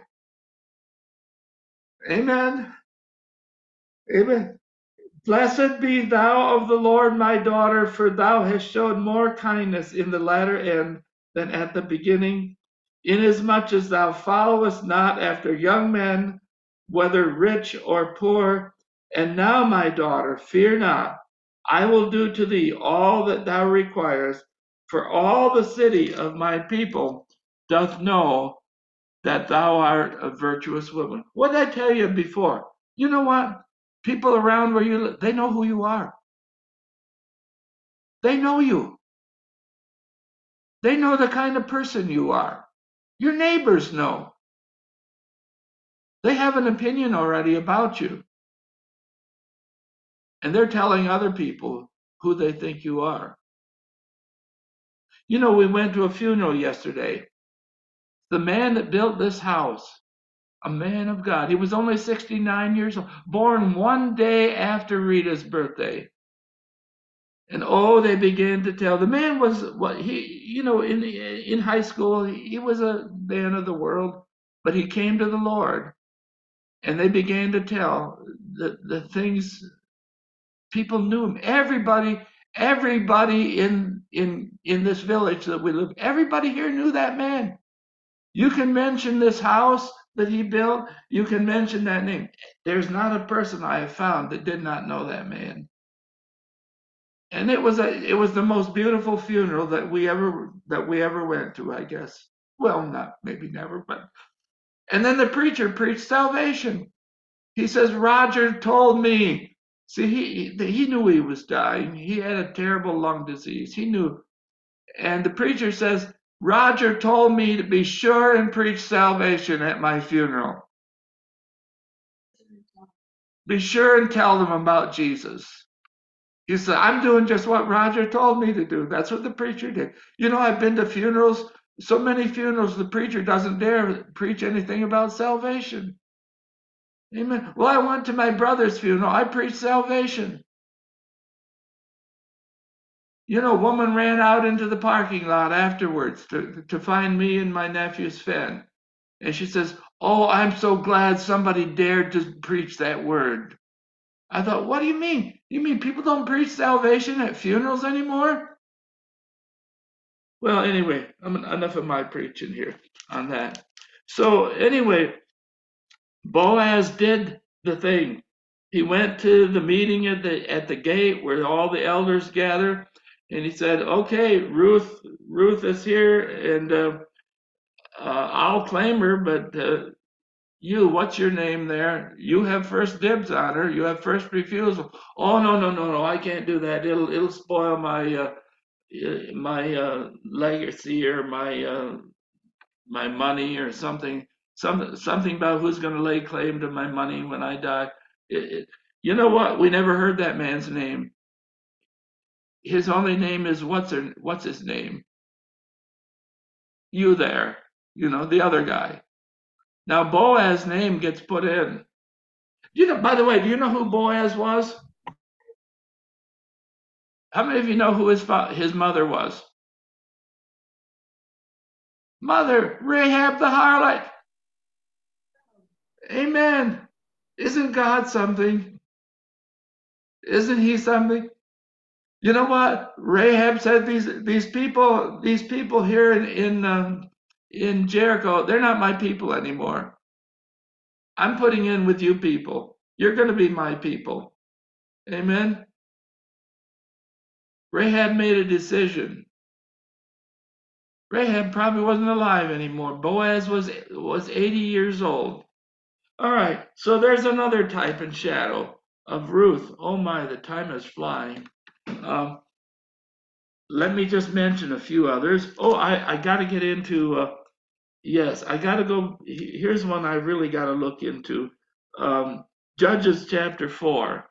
Amen. Amen. Blessed be thou of the Lord, my daughter, for thou hast showed more kindness in the latter end than at the beginning, inasmuch as thou followest not after young men, whether rich or poor. And now, my daughter, fear not. I will do to thee all that thou requirest, for all the city of my people doth know that thou art a virtuous woman. What did I tell you before? You know what? People around where you live, they know who you are. They know you. They know the kind of person you are. Your neighbors know. They have an opinion already about you. And they're telling other people who they think you are. You know, we went to a funeral yesterday. The man that built this house, a man of God, he was only sixty-nine years old, born one day after Rita's birthday. And oh, they began to tell. The man was what he, you know, in in high school he was a man of the world, but he came to the Lord, and they began to tell the the things. People knew him. Everybody, everybody in in in this village that we live, everybody here knew that man. You can mention this house that he built. You can mention that name. There's not a person I have found that did not know that man. And it was a it was the most beautiful funeral that we ever that we ever went to, I guess. Well, not maybe never, but and then the preacher preached salvation. He says, Roger told me. See, he he knew he was dying. He had a terrible lung disease. He knew. And the preacher says, Roger told me to be sure and preach salvation at my funeral. Be sure and tell them about Jesus. He said, I'm doing just what Roger told me to do. That's what the preacher did. You know, I've been to funerals, so many funerals, the preacher doesn't dare preach anything about salvation. Amen. Well, I went to my brother's funeral. I preached salvation. You know, a woman ran out into the parking lot afterwards to, to find me and my nephew Sven. And she says, oh, I'm so glad somebody dared to preach that word. I thought, what do you mean? You mean people don't preach salvation at funerals anymore? Well, anyway, I'm enough of my preaching here on that. So anyway, Boaz did the thing. He went to the meeting at the at the gate where all the elders gather, and he said, "Okay, Ruth, Ruth is here, and uh, uh, I'll claim her, but uh, you, what's your name there? You have first dibs on her. You have first refusal." "Oh, no, no, no, no! I can't do that. It'll it'll spoil my uh, my uh, legacy or my uh, my money or something, some, something about who's going to lay claim to my money when I die." It, it, you know what? We never heard that man's name. His only name is what's her, what's his name? You there, you know, the other guy. Now Boaz's name gets put in. You know, by the way, do you know who Boaz was? How many of you know who his his mother was? Mother, Rahab the harlot. Amen. Isn't God something? Isn't he something? You know what? Rahab said, these these people, these people here in in um, in Jericho, they're not my people anymore. I'm putting in with you people. You're going to be my people. Amen. Rahab made a decision. Rahab probably wasn't alive anymore. Boaz was was eighty years old. All right, so there's another type and shadow of Ruth. Oh my, the time is flying. Um, let me just mention a few others. Oh, I, I got to get into, uh, yes, I got to go. Here's one I really got to look into. Um, Judges chapter four.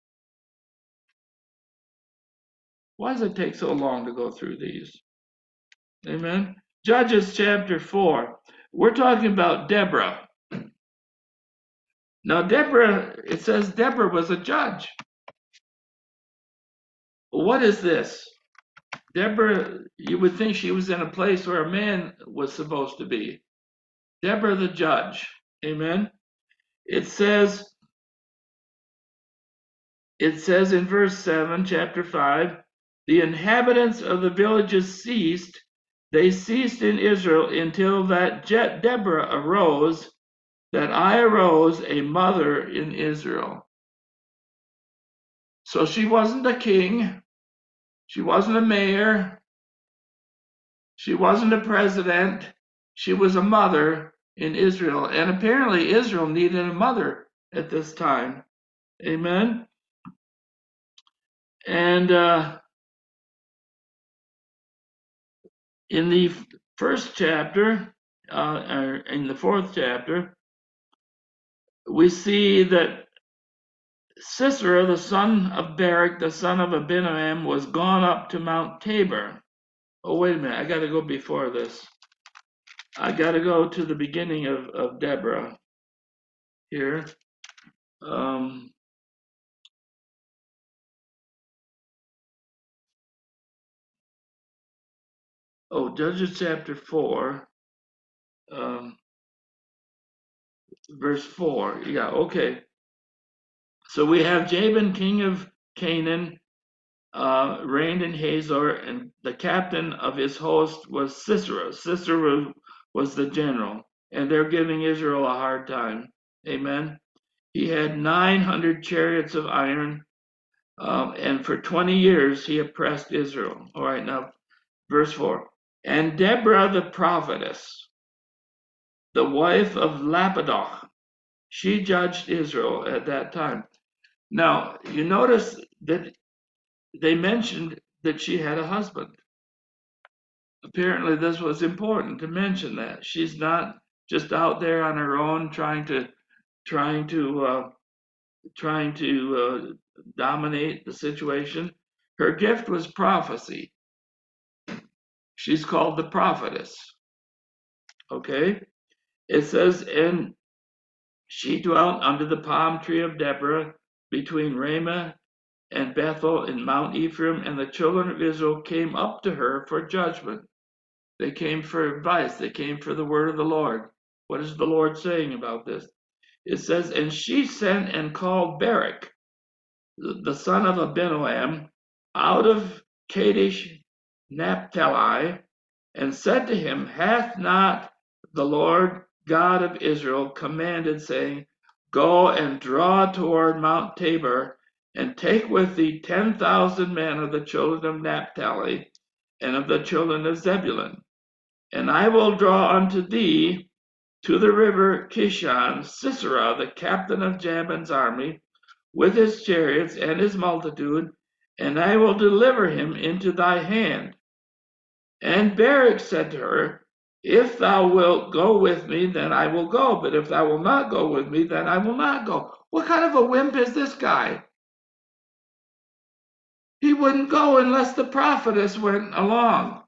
Why does it take so long to go through these? Amen. Judges chapter four. We're talking about Deborah. Now, Deborah, it says Deborah was a judge. What is this? Deborah, you would think she was in a place where a man was supposed to be. Deborah the judge. Amen. It says, it says in verse seven, chapter five, the inhabitants of the villages ceased. They ceased in Israel until that Deborah arose, that I arose a mother in Israel. So she wasn't a king. She wasn't a mayor. She wasn't a president. She was a mother in Israel. And apparently Israel needed a mother at this time. Amen. And uh, in the first chapter, uh, or in the fourth chapter, we see that Sisera, the son of Barak, the son of Abinoam, was gone up to Mount Tabor. Oh, wait a minute. I got to go before this. I got to go to the beginning of, of Deborah here. Um, oh, Judges chapter four, um, verse four. Yeah, okay. So we have Jabin, king of Canaan, uh, reigned in Hazor, and the captain of his host was Sisera. Sisera was the general, and they're giving Israel a hard time. Amen. He had nine hundred chariots of iron, um, and for twenty years he oppressed Israel. All right, now, verse four. And Deborah the prophetess, the wife of Lapidoth, she judged Israel at that time. Now, you notice that they mentioned that she had a husband. Apparently, this was important to mention that she's not just out there on her own trying to trying to uh, trying to uh, dominate the situation. Her gift was prophecy. She's called the prophetess. Okay, it says, and she dwelt under the palm tree of Deborah between Ramah and Bethel in Mount Ephraim, and the children of Israel came up to her for judgment. They came for advice. They came for the word of the Lord. What is the Lord saying about this? It says, and she sent and called Barak. the son of Abinoam, out of Kadesh Naphtali, and said to him, Hath not the Lord God of Israel commanded, saying, Go and draw toward Mount Tabor, and take with thee ten thousand men of the children of Naphtali, and of the children of Zebulun. And I will draw unto thee to the river Kishon Sisera, the captain of Jabin's army, with his chariots and his multitude, and I will deliver him into thy hand. And Barak said to her, If thou wilt go with me, then I will go, but if thou wilt not go with me, then I will not go. What kind of a wimp is this guy? He wouldn't go unless the prophetess went along.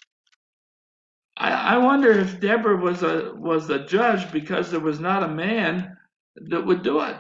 I, I wonder if Deborah was a was a judge because there was not a man that would do it.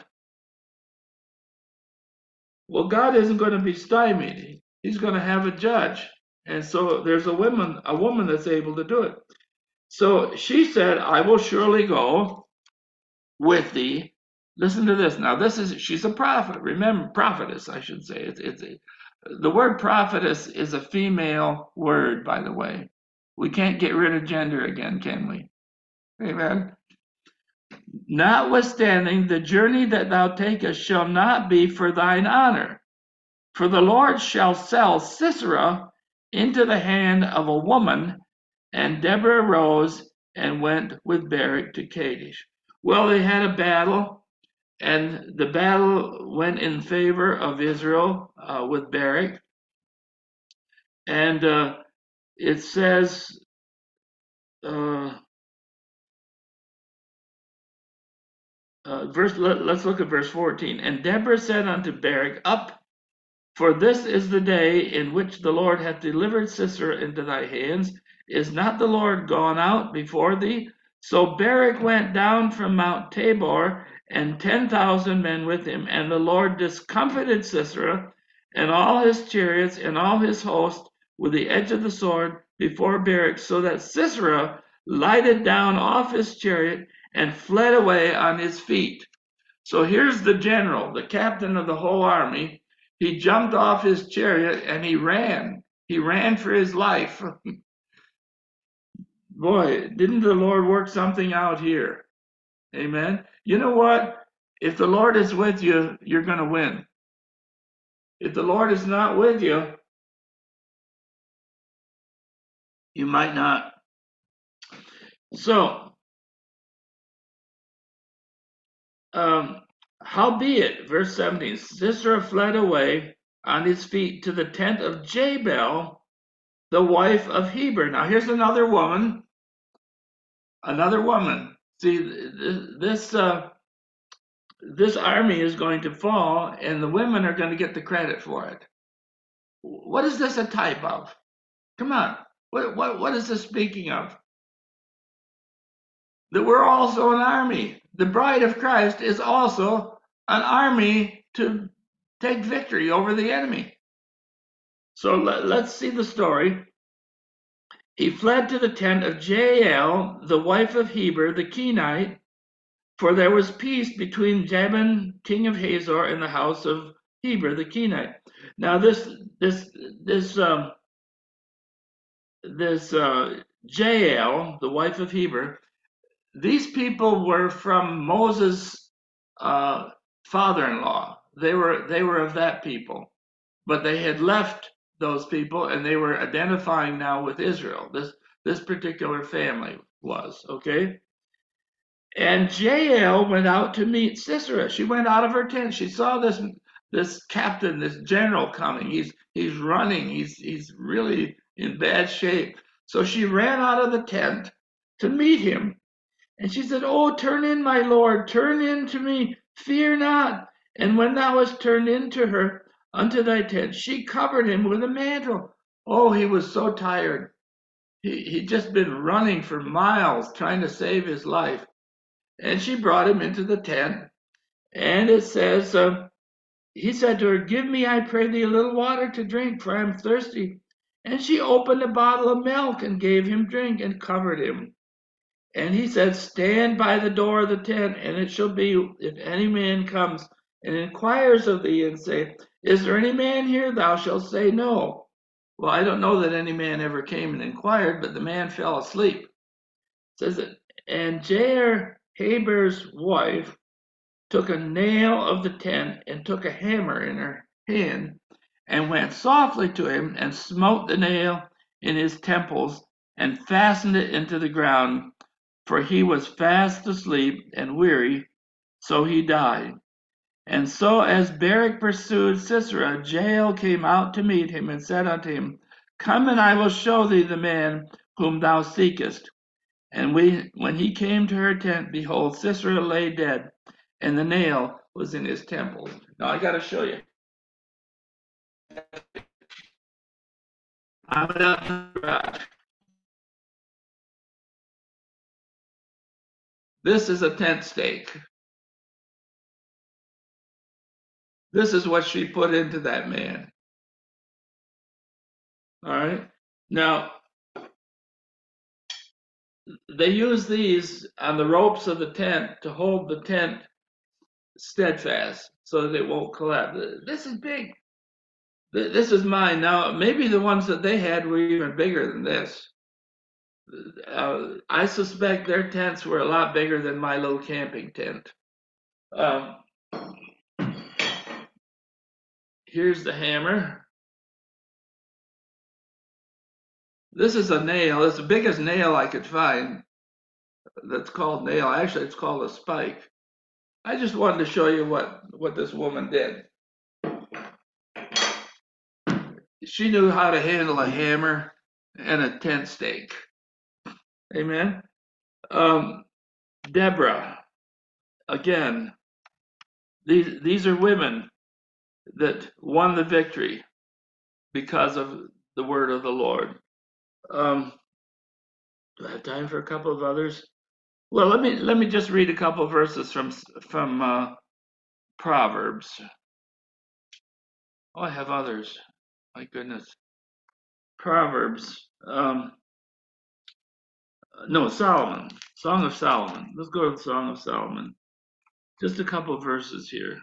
Well, God isn't going to be stymied. He's going to have a judge. And so there's a woman, a woman that's able to do it. So she said, I will surely go with thee. Listen to this. Now, this is, she's a prophet. Remember, prophetess, I should say. It's, it's a, the word prophetess is a female word, by the way. We can't get rid of gender again, can we? Amen. Notwithstanding, the journey that thou takest shall not be for thine honor. For the Lord shall sell Sisera into the hand of a woman. And Deborah rose and went with Barak to Kadesh. Well, they had a battle, and the battle went in favor of Israel uh, with Barak. And uh, it says, uh, uh, verse. Let, let's look at verse fourteen. And Deborah said unto Barak, Up, for this is the day in which the Lord hath delivered Sisera into thy hands. Is not the Lord gone out before thee? So Barak went down from Mount Tabor, and ten thousand men with him, and the Lord discomfited Sisera, and all his chariots, and all his host, with the edge of the sword before Barak, so that Sisera lighted down off his chariot, and fled away on his feet. So here's the general, the captain of the whole army. He jumped off his chariot and he ran. He ran for his life. Boy, didn't the Lord work something out here? Amen. You know what? If the Lord is with you, you're going to win. If the Lord is not with you, you might not. So, um, howbeit, verse seventeen, Sisera fled away on his feet to the tent of Jabel, the wife of Heber. Now, here's another woman. Another woman. See, this uh, this army is going to fall, and the women are going to get the credit for it. What is this a type of? Come on. What what what is this speaking of? That we're also an army. The bride of Christ is also an army to take victory over the enemy. So let, let's see the story. He fled to the tent of Jael, the wife of Heber the Kenite, for there was peace between Jabin, king of Hazor, and the house of Heber the Kenite. Now this this this um, this uh, Jael, the wife of Heber, these people were from Moses' uh, father-in-law. They were they were of that people, but they had left those people and they were identifying now with Israel. This this particular family was okay. And Jael went out to meet Sisera. She went out of her tent. She saw this this captain, this general coming. He's he's running. He's he's really in bad shape. So she ran out of the tent to meet him. And she said, Oh, turn in, my lord, turn in to me, fear not. And when thou hast turned into her unto thy tent, she covered him with a mantle. Oh, he was so tired. He he'd just been running for miles trying to save his life. And she brought him into the tent. And it says, uh, he said to her, Give me, I pray thee, a little water to drink, for I am thirsty. And she opened a bottle of milk and gave him drink and covered him. And he said, Stand by the door of the tent, and it shall be, if any man comes and inquires of thee, and say, Is there any man here? Thou shalt say, No. Well, I don't know that any man ever came and inquired, but the man fell asleep. It says it, and Jair, Heber's wife, took a nail of the tent and took a hammer in her hand, and went softly to him and smote the nail in his temples and fastened it into the ground, for he was fast asleep and weary, so he died. And so as Barak pursued Sisera, Jael came out to meet him and said unto him, Come, and I will show thee the man whom thou seekest. And we, when he came to her tent, behold, Sisera lay dead, and the nail was in his temple. Now I got to show you. I'm out in the garage. This is a tent stake. This is what she put into that man. All right. Now, they use these on the ropes of the tent to hold the tent steadfast so that it won't collapse. This is big. This is mine. Now, maybe the ones that they had were even bigger than this. Uh, I suspect their tents were a lot bigger than my little camping tent. Um, here's the hammer. This is a nail. It's the biggest nail I could find that's called nail. Actually, it's called a spike. I just wanted to show you what, what this woman did. She knew how to handle a hammer and a tent stake. Amen. Um, Deborah, again, these these are women that won the victory because of the word of the Lord. Um, do I have time for a couple of others? Well, let me let me just read a couple of verses from from uh, Proverbs. Oh, I have others. My goodness. Proverbs. Um, no, Solomon. Song of Solomon. Let's go to the Song of Solomon. Just a couple of verses here.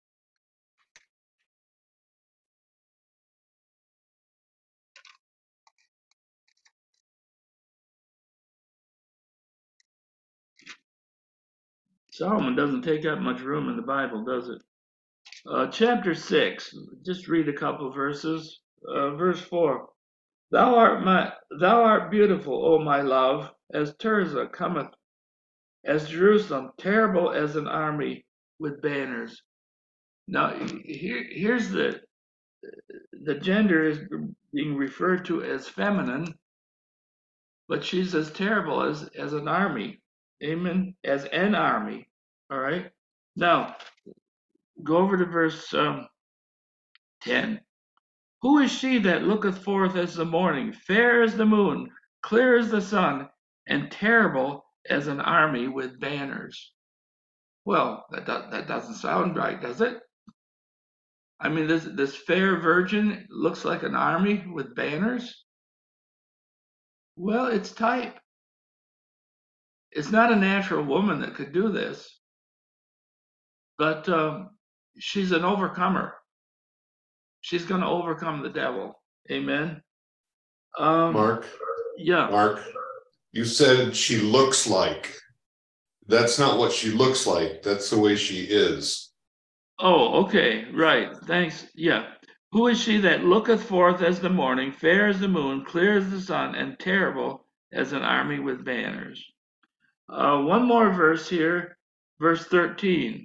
Solomon doesn't take up much room in the Bible, does it? Uh, chapter six. Just read a couple of verses. Uh, verse four. Thou art my, thou art beautiful, O my love, as Tirzah cometh, as Jerusalem, terrible as an army with banners. Now, here, here's the the gender is being referred to as feminine, but she's as terrible as as an army. Amen. As an army. All right. Now, go over to verse um, ten. Who is she that looketh forth as the morning, fair as the moon, clear as the sun, and terrible as an army with banners? Well, that do, that doesn't sound right, does it? I mean, this this fair virgin looks like an army with banners. Well, it's type. It's not a natural woman that could do this, but um, she's an overcomer. She's going to overcome the devil. Amen. Um, Mark, yeah. Mark, you said she looks like. That's not what she looks like. That's the way she is. Oh, okay, right. Thanks. Yeah. Who is she that looketh forth as the morning, fair as the moon, clear as the sun, and terrible as an army with banners? Uh, one more verse here, verse thirteen.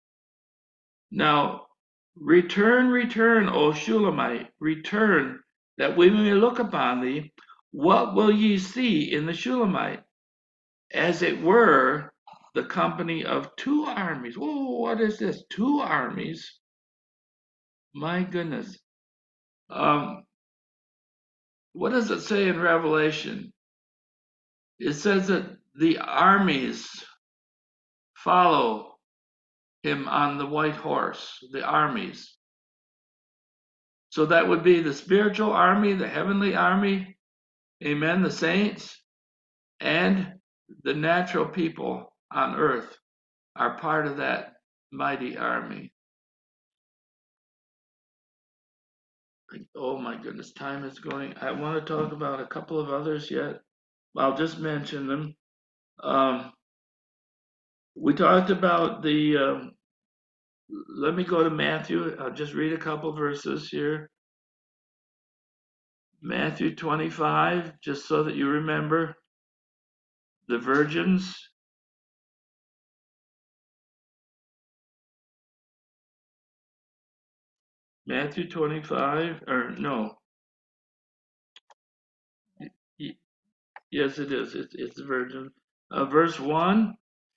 Now, return, return, O Shulamite, return, that we may look upon thee. What will ye see in the Shulamite? As it were, the company of two armies. Oh, what is this? Two armies? My goodness. Um, what does it say in Revelation? It says that the armies follow him on the white horse, the armies. So that would be the spiritual army, the heavenly army, amen, the saints, and the natural people on earth are part of that mighty army. Oh my goodness, time is going. I want to talk about a couple of others yet. I'll just mention them. Um, we talked about the, um, let me go to Matthew. I'll just read a couple verses here. Matthew twenty-five, just so that you remember the virgins. Matthew twenty-five, or no, y- yes, it is. It's, it's the virgin. Uh, verse one,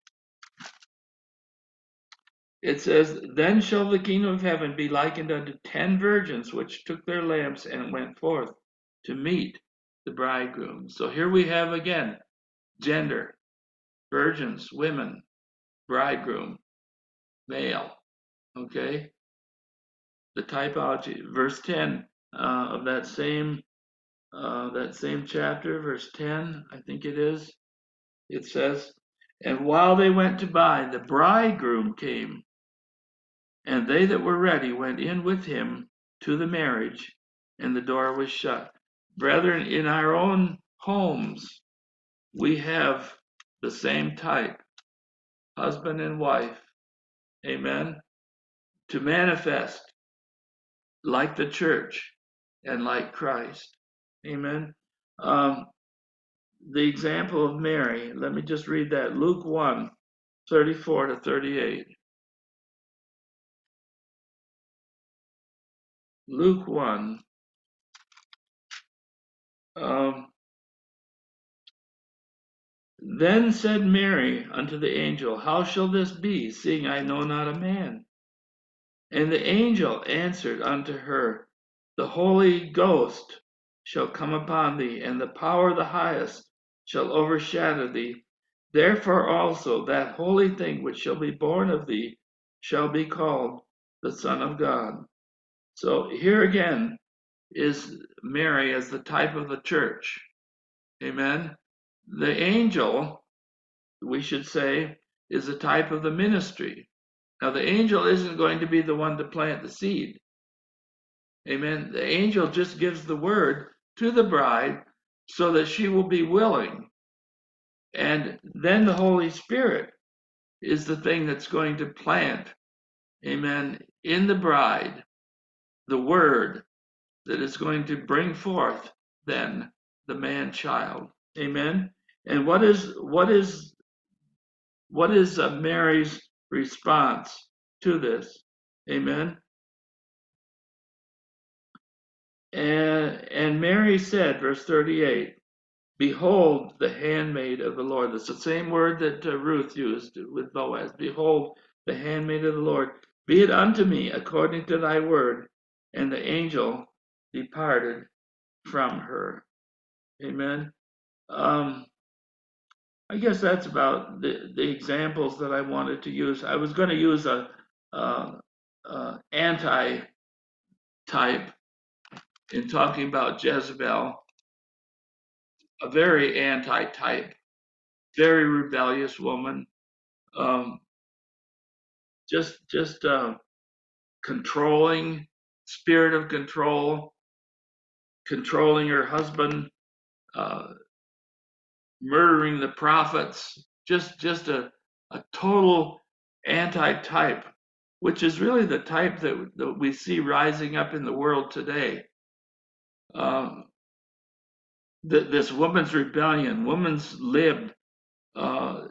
it says, Then shall the kingdom of heaven be likened unto ten virgins which took their lamps and went forth to meet the bridegroom. So here we have again gender, virgins, women, bridegroom, male. Okay, the typology. Verse ten uh, of that same uh, that same chapter, verse ten, I think it is. It says, And while they went to buy, the bridegroom came, and they that were ready went in with him to the marriage, and the door was shut. Brethren, in our own homes, we have the same type, husband and wife. Amen. To manifest like the church and like Christ. Amen. Um, the example of Mary, let me just read that. Luke one, thirty-four to thirty-eight. Luke one. Um, then said Mary unto the angel, How shall this be, seeing I know not a man? And the angel answered unto her, The Holy Ghost shall come upon thee, and the power of the highest shall overshadow thee. Therefore also that holy thing which shall be born of thee shall be called the Son of God. So here again is Mary as the type of the church. Amen. The angel, we should say, is a type of the ministry. Now, the angel isn't going to be the one to plant the seed. Amen. The angel just gives the word to the bride so that she will be willing. And then the Holy Spirit is the thing that's going to plant, amen, in the bride, the word that is going to bring forth then the man child. Amen. And what is what is what is uh, Mary's response to this? Amen. And and Mary said, verse thirty-eight, Behold the handmaid of the Lord. That's the same word that uh, Ruth used with Boaz. Behold the handmaid of the Lord. Be it unto me according to thy word. And the angel departed from her. Amen. Um, I guess that's about the, the examples that I wanted to use. I was going to use a, a, a anti-type in talking about Jezebel, a very anti-type, very rebellious woman, um, just just uh, controlling, spirit of control, controlling her husband, uh, murdering the prophets, just just a, a total anti-type, which is really the type that, that we see rising up in the world today. Um, th- this woman's rebellion, woman's lib, uh,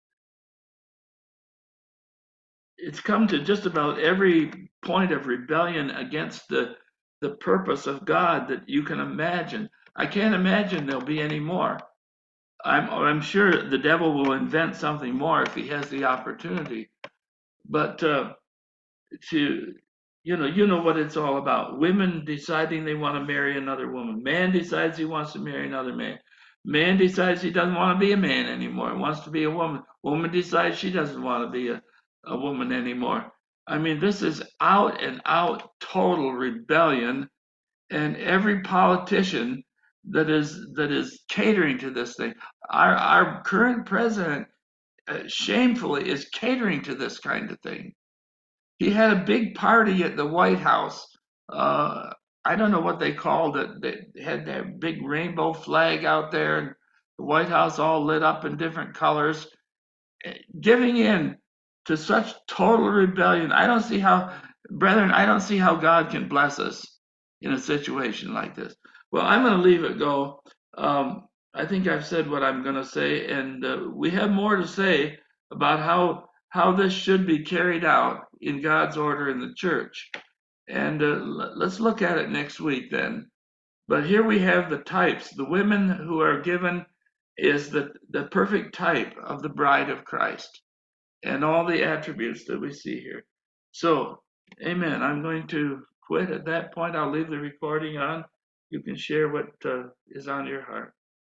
it's come to just about every point of rebellion against the the purpose of God that you can imagine. I can't imagine there'll be any more. I'm I'm sure the devil will invent something more if he has the opportunity. But uh, to you know, you know what it's all about. Women deciding they want to marry another woman. Man decides he wants to marry another man. Man decides he doesn't want to be a man anymore. He wants to be a woman. Woman decides she doesn't want to be a, a woman anymore. I mean, this is out and out total rebellion, and every politician that is that is catering to this thing. Our our current president, uh, shamefully, is catering to this kind of thing. He had a big party at the White House uh, I don't know what they called it. They had that big rainbow flag out there, and the White House all lit up in different colors, giving in to such total rebellion. I don't see how, brethren, I don't see how God can bless us in a situation like this. Well, I'm going to leave it go. Um, I think I've said what I'm going to say, and uh, we have more to say about how how this should be carried out in God's order in the church. And uh, let's look at it next week then. But here we have the types. The women who are given is the, the perfect type of the bride of Christ and all the attributes that we see here. So, amen. I'm going to quit at that point. I'll leave the recording on. You can share what uh, is on your heart.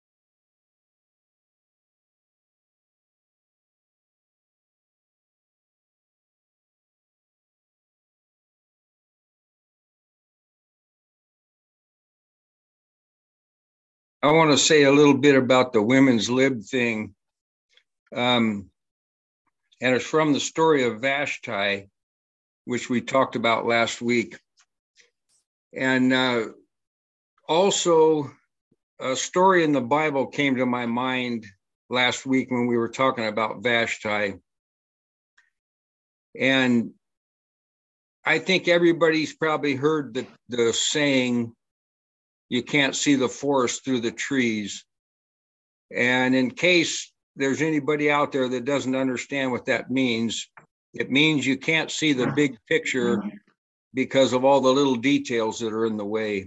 I want to say a little bit about the women's lib thing. Um, and it's from the story of Vashti, which we talked about last week. And uh, also, a story in the Bible came to my mind last week when we were talking about Vashti. And I think everybody's probably heard the, the saying, you can't see the forest through the trees. And in case there's anybody out there that doesn't understand what that means, it means you can't see the big picture because of all the little details that are in the way.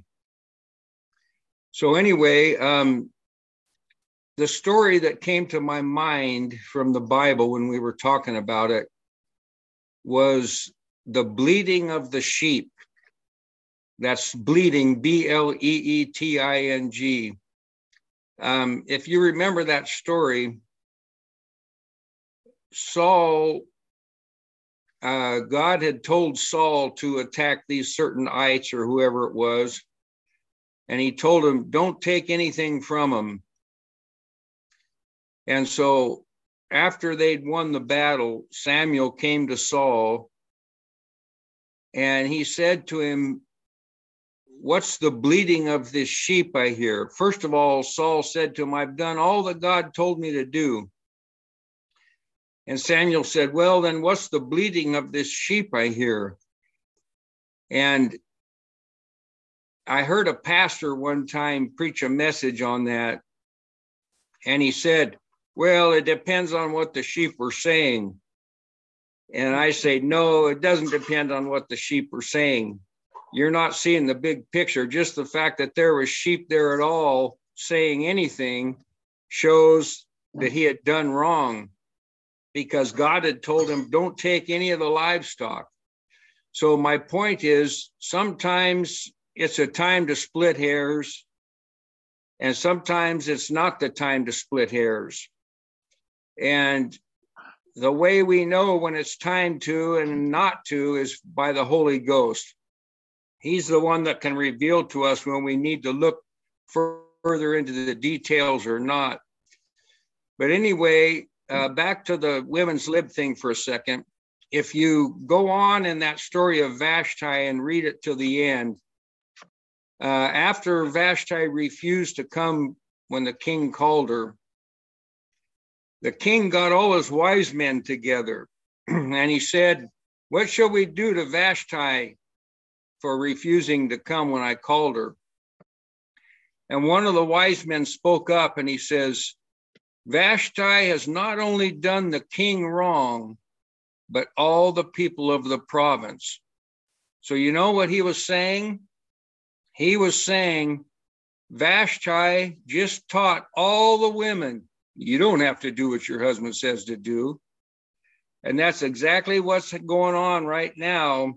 So anyway, um, the story that came to my mind from the Bible when we were talking about it was the bleating of the sheep. That's bleating, B L E E T I N G. Um, if you remember that story, Saul, uh, God had told Saul to attack these certain ites or whoever it was, and he told him, don't take anything from them. And so after they'd won the battle, Samuel came to Saul, and he said to him, what's the bleating of this sheep I hear? First of all, Saul said to him, I've done all that God told me to do. And Samuel said, well, then what's the bleating of this sheep I hear? And I heard a pastor one time preach a message on that. And he said, well, it depends on what the sheep were saying. And I say, no, it doesn't depend on what the sheep were saying. You're not seeing the big picture. Just the fact that there was sheep there at all saying anything shows that he had done wrong, because God had told him, don't take any of the livestock. So my point is, sometimes it's a time to split hairs, and sometimes it's not the time to split hairs. And the way we know when it's time to and not to is by the Holy Ghost. He's the one that can reveal to us when we need to look further into the details or not. But anyway, uh, back to the women's lib thing for a second. If you go on in that story of Vashti and read it to the end, uh, after Vashti refused to come when the king called her, the king got all his wise men together and he said, what shall we do to Vashti for refusing to come when I called her? And one of the wise men spoke up and he says, Vashti has not only done the king wrong, but all the people of the province. So you know what he was saying? He was saying, Vashti just taught all the women, you don't have to do what your husband says to do. And that's exactly what's going on right now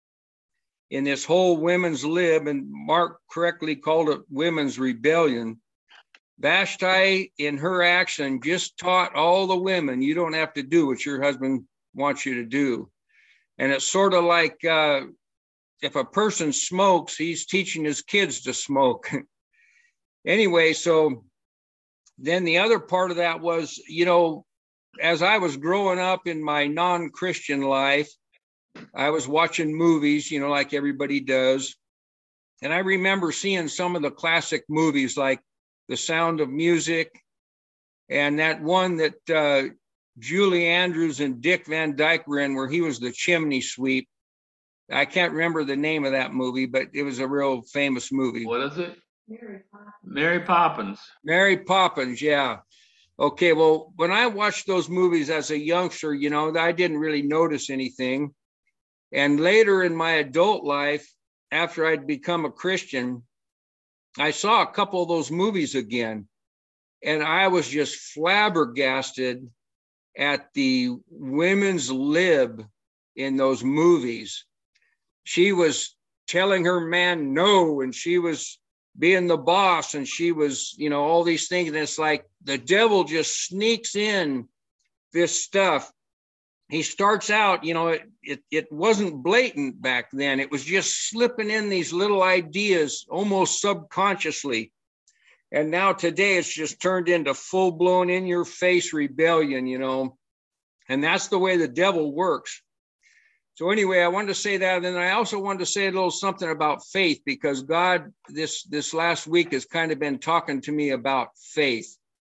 in this whole women's lib, and Mark correctly called it women's rebellion. Vashti, in her action, just taught all the women, you don't have to do what your husband wants you to do. And it's sort of like uh, if a person smokes, he's teaching his kids to smoke. Anyway, so then the other part of that was, you know, as I was growing up in my non-Christian life, I was watching movies, you know, like everybody does. And I remember seeing some of the classic movies like The Sound of Music, and that one that uh, Julie Andrews and Dick Van Dyke were in, where he was the chimney sweep. I can't remember the name of that movie, but it was a real famous movie. What is it? Mary Poppins. Mary Poppins. Mary Poppins, yeah. Okay, well, when I watched those movies as a youngster, you know, I didn't really notice anything. And later in my adult life, after I'd become a Christian, I saw a couple of those movies again. And I was just flabbergasted at the women's lib in those movies. She was telling her man no, and she was being the boss, and she was, you know, all these things. And it's like the devil just sneaks in this stuff. He starts out, you know, it, it, it wasn't blatant back then. It was just slipping in these little ideas almost subconsciously. And now today it's just turned into full blown in your face rebellion, you know, and that's the way the devil works. So anyway, I wanted to say that. And then I also wanted to say a little something about faith, because God this, this last week has kind of been talking to me about faith.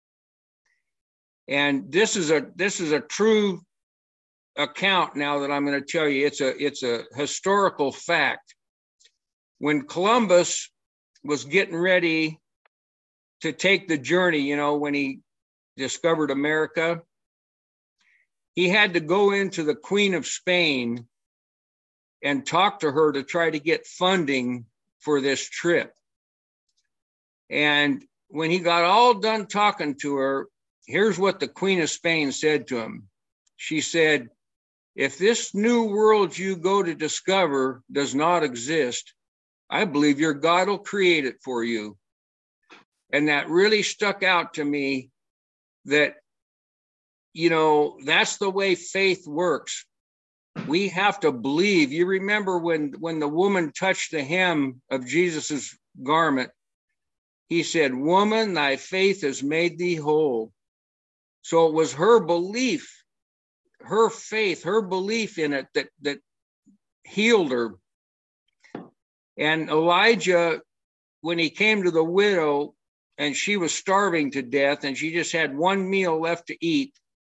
And this is a, this is a true account now that I'm going to tell you. It's a, it's a historical fact. When Columbus was getting ready to take the journey, you know, when he discovered America, he had to go into the Queen of Spain and talk to her to try to get funding for this trip. And when he got all done talking to her, here's what the Queen of Spain said to him. She said, "If this new world you go to discover does not exist, I believe your God will create it for you." And that really stuck out to me, that, you know, that's the way faith works. We have to believe. You remember when, when the woman touched the hem of Jesus's garment, he said, "Woman, thy faith has made thee whole." So it was her belief, her faith, her belief in it that, that healed her. And Elijah, when he came to the widow and she was starving to death and she just had one meal left to eat,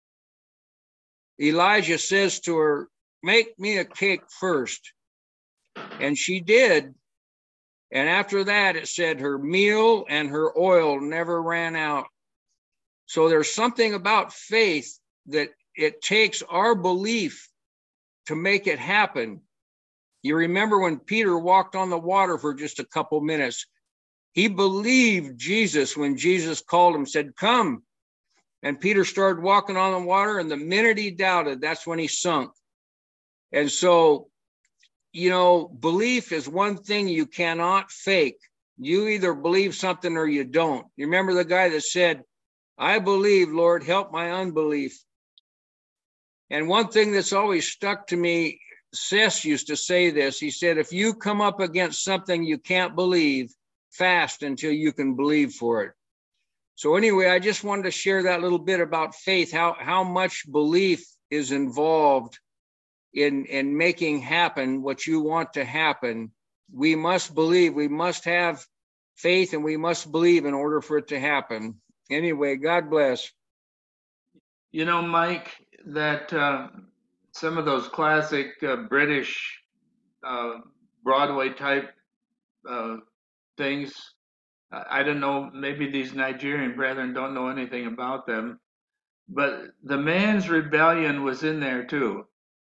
Elijah says to her, "Make me a cake first." And she did. And after that, it said her meal and her oil never ran out. So there's something about faith that it takes our belief to make it happen. You remember when Peter walked on the water for just a couple minutes, he believed Jesus when Jesus called him, said, "Come." And Peter started walking on the water, and the minute he doubted, that's when he sunk. And so, you know, belief is one thing you cannot fake. You either believe something or you don't. You remember the guy that said, "I believe, Lord, help my unbelief." And one thing that's always stuck to me, Seth used to say this. He said, if you come up against something you can't believe, fast until you can believe for it. So anyway, I just wanted to share that little bit about faith, how, how much belief is involved in, in making happen what you want to happen. We must believe, we must have faith, and we must believe in order for it to happen. Anyway, God bless. You know, Mike, that uh, some of those classic uh, British uh, Broadway type uh, things, I don't know, maybe these Nigerian brethren don't know anything about them, but the man's rebellion was in there too.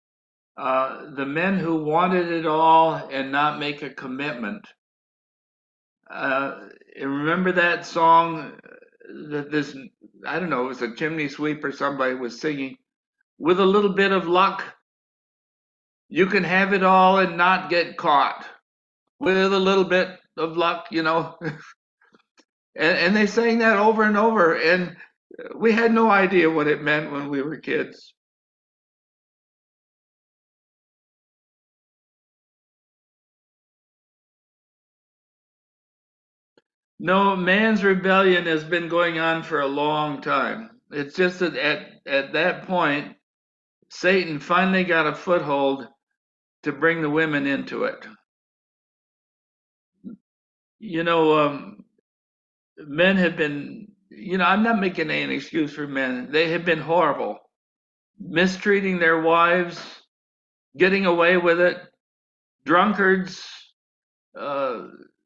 Uh, the men who wanted it all and not make a commitment. Uh, remember that song that this, I don't know, it was a chimney sweep or somebody was singing, "With a little bit of luck, you can have it all and not get caught. With a little bit of luck, you know." and, and they sang that over and over, and we had no idea what it meant when we were kids. No, man's rebellion has been going on for a long time. It's just that at, at that point, Satan finally got a foothold to bring the women into it. you know, um, men have been, you know, I'm not making any excuse for men. They have been horrible, mistreating their wives, getting away with it, drunkards, uh,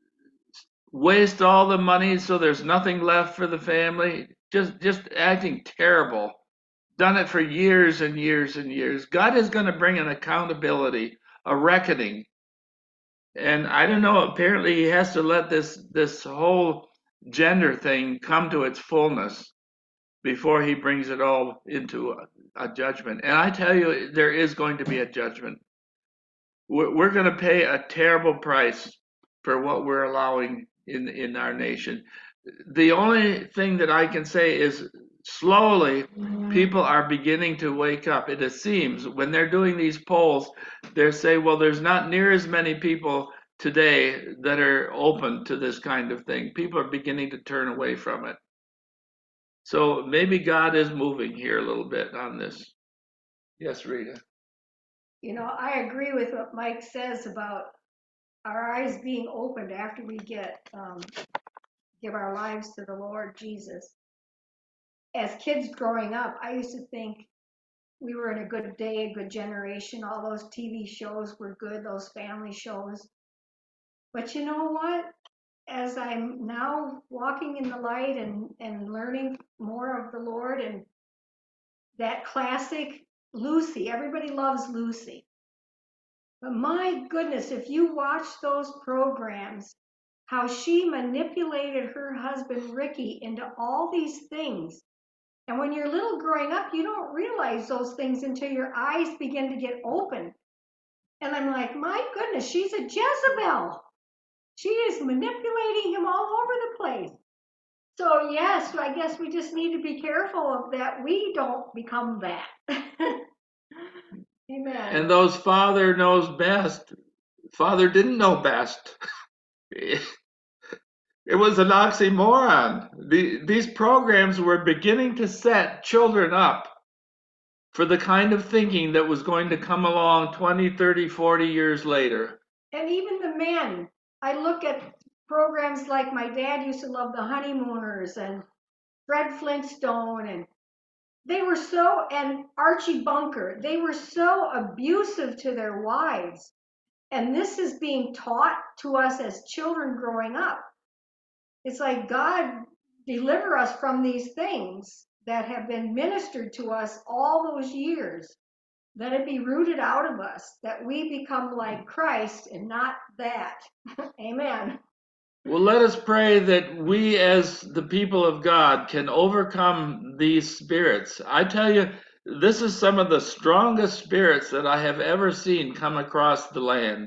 waste all the money so there's nothing left for the family, just just acting terrible. Done it for years and years and years. God is going to bring an accountability, a reckoning. And I don't know, apparently he has to let this this whole gender thing come to its fullness before he brings it all into a, a judgment. And I tell you, there is going to be a judgment. We're, we're going to pay a terrible price for what we're allowing in in our nation. The only thing that I can say is slowly people are beginning to wake up. It seems when they're doing these polls, they're saying, well, there's not near as many people today that are open to this kind of thing. People are beginning to turn away from it. So maybe God is moving here a little bit on this. Yes, Rita. You know, I agree with what Mike says about our eyes being opened after we get um, give our lives to the Lord Jesus. As kids growing up, I used to think we were in a good day, a good generation. All those T V shows were good, those family shows. But you know what? As I'm now walking in the light and, and learning more of the Lord, and that classic Lucy, everybody loves Lucy. But my goodness, if you watch those programs, how she manipulated her husband Ricky into all these things. And when you're little growing up, you don't realize those things until your eyes begin to get open. And I'm like, my goodness, she's a Jezebel. She is manipulating him all over the place. So yes, I guess we just need to be careful of that. We don't become that. Amen. And those father knows best. Father didn't know best. It was an oxymoron. The, these programs were beginning to set children up for the kind of thinking that was going to come along twenty, thirty, forty years later. And even the men. I look at programs like my dad used to love The Honeymooners and Fred Flintstone, and they were so, and Archie Bunker, they were so abusive to their wives. And this is being taught to us as children growing up. It's like, God, deliver us from these things that have been ministered to us all those years. Let it be rooted out of us, that we become like Christ and not that. Amen. Well, let us pray that we as the people of God can overcome these spirits. I tell you, this is some of the strongest spirits that I have ever seen come across the land.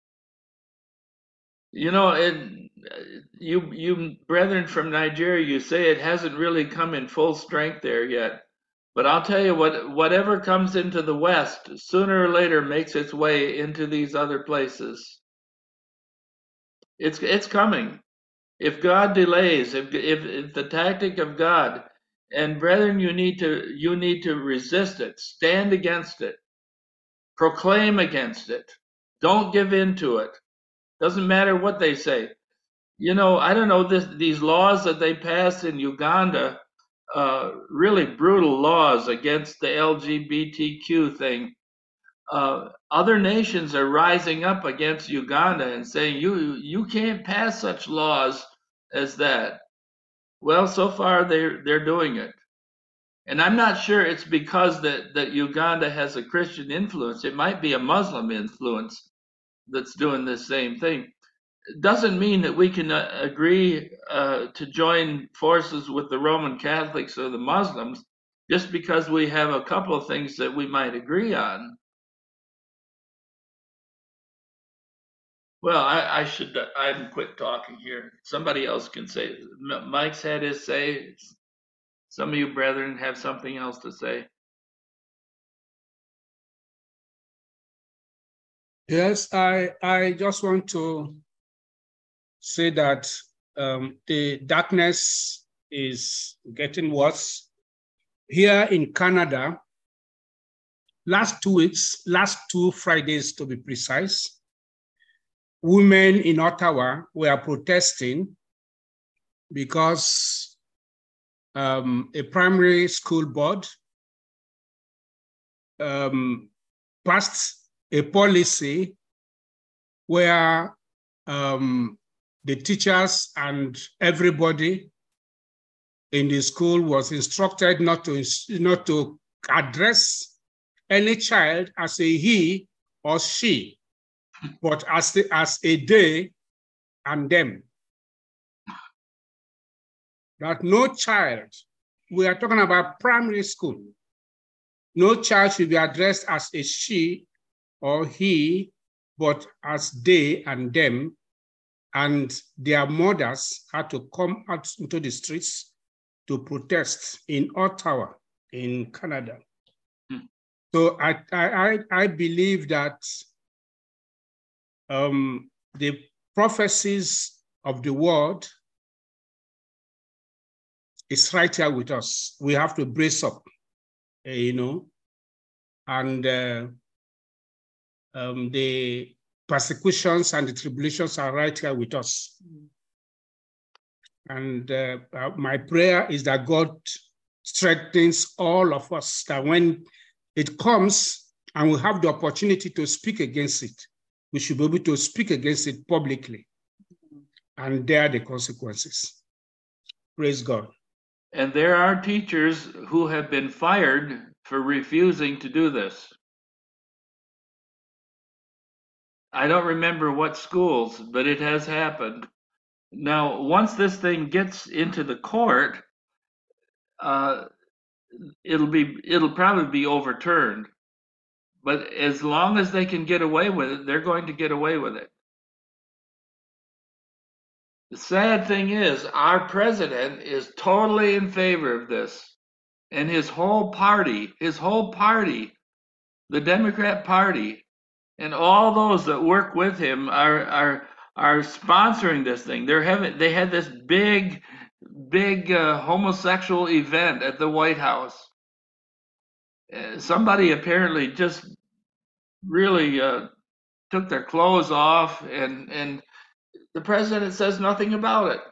You know, it, you, you brethren from Nigeria, you say it hasn't really come in full strength there yet. But I'll tell you what, whatever comes into the West, sooner or later makes its way into these other places. It's, it's coming. If God delays, if, if if the tactic of God, and brethren, you need to you need to resist it, stand against it, proclaim against it. Don't give in to it. Doesn't matter what they say. You know, I don't know this these laws that they passed in Uganda, uh, really brutal laws against the L G B T Q thing. Uh, other nations are rising up against Uganda and saying you you can't pass such laws as that. Well, so far they're they're doing it, and I'm not sure it's because that that Uganda has a Christian influence. It might be a Muslim influence that's doing this same thing. It doesn't mean that we can uh, agree uh, to join forces with the Roman Catholics or the Muslims just because we have a couple of things that we might agree on. Well, I, I should, I'm quit talking here. Somebody else can say. Mike's had his say. Some of you brethren have something else to say. Yes, I, I just want to say that um, the darkness is getting worse. Here in Canada, last two weeks, last two Fridays to be precise, women in Ottawa were protesting because um, a primary school board um, passed a policy where um, the teachers and everybody in the school was instructed not to, not to address any child as a he or she, but as, the, as a they and them. That no child, we are talking about primary school, no child should be addressed as a she or he, but as they and them, and their mothers had to come out into the streets to protest in Ottawa, in Canada. Hmm. So I, I, I believe that um, the prophecies of the word is right here with us. We have to brace up, uh, you know, and uh, um, the persecutions and the tribulations are right here with us. And uh, uh, my prayer is that God strengthens all of us, that when it comes and we have the opportunity to speak against it, we should be able to speak against it publicly and bear the consequences. Praise God. And there are teachers who have been fired for refusing to do this. I don't remember what schools, but it has happened. Now, once this thing gets into the court, uh, it'll be it'll probably be overturned. But as long as they can get away with it, they're going to get away with it. The sad thing is, our president is totally in favor of this, and his whole party, his whole party, the Democrat Party, and all those that work with him are are are sponsoring this thing. They're having they had this big, big uh, homosexual event at the White House. Uh, somebody apparently just really uh, took their clothes off, and and the president says nothing about it.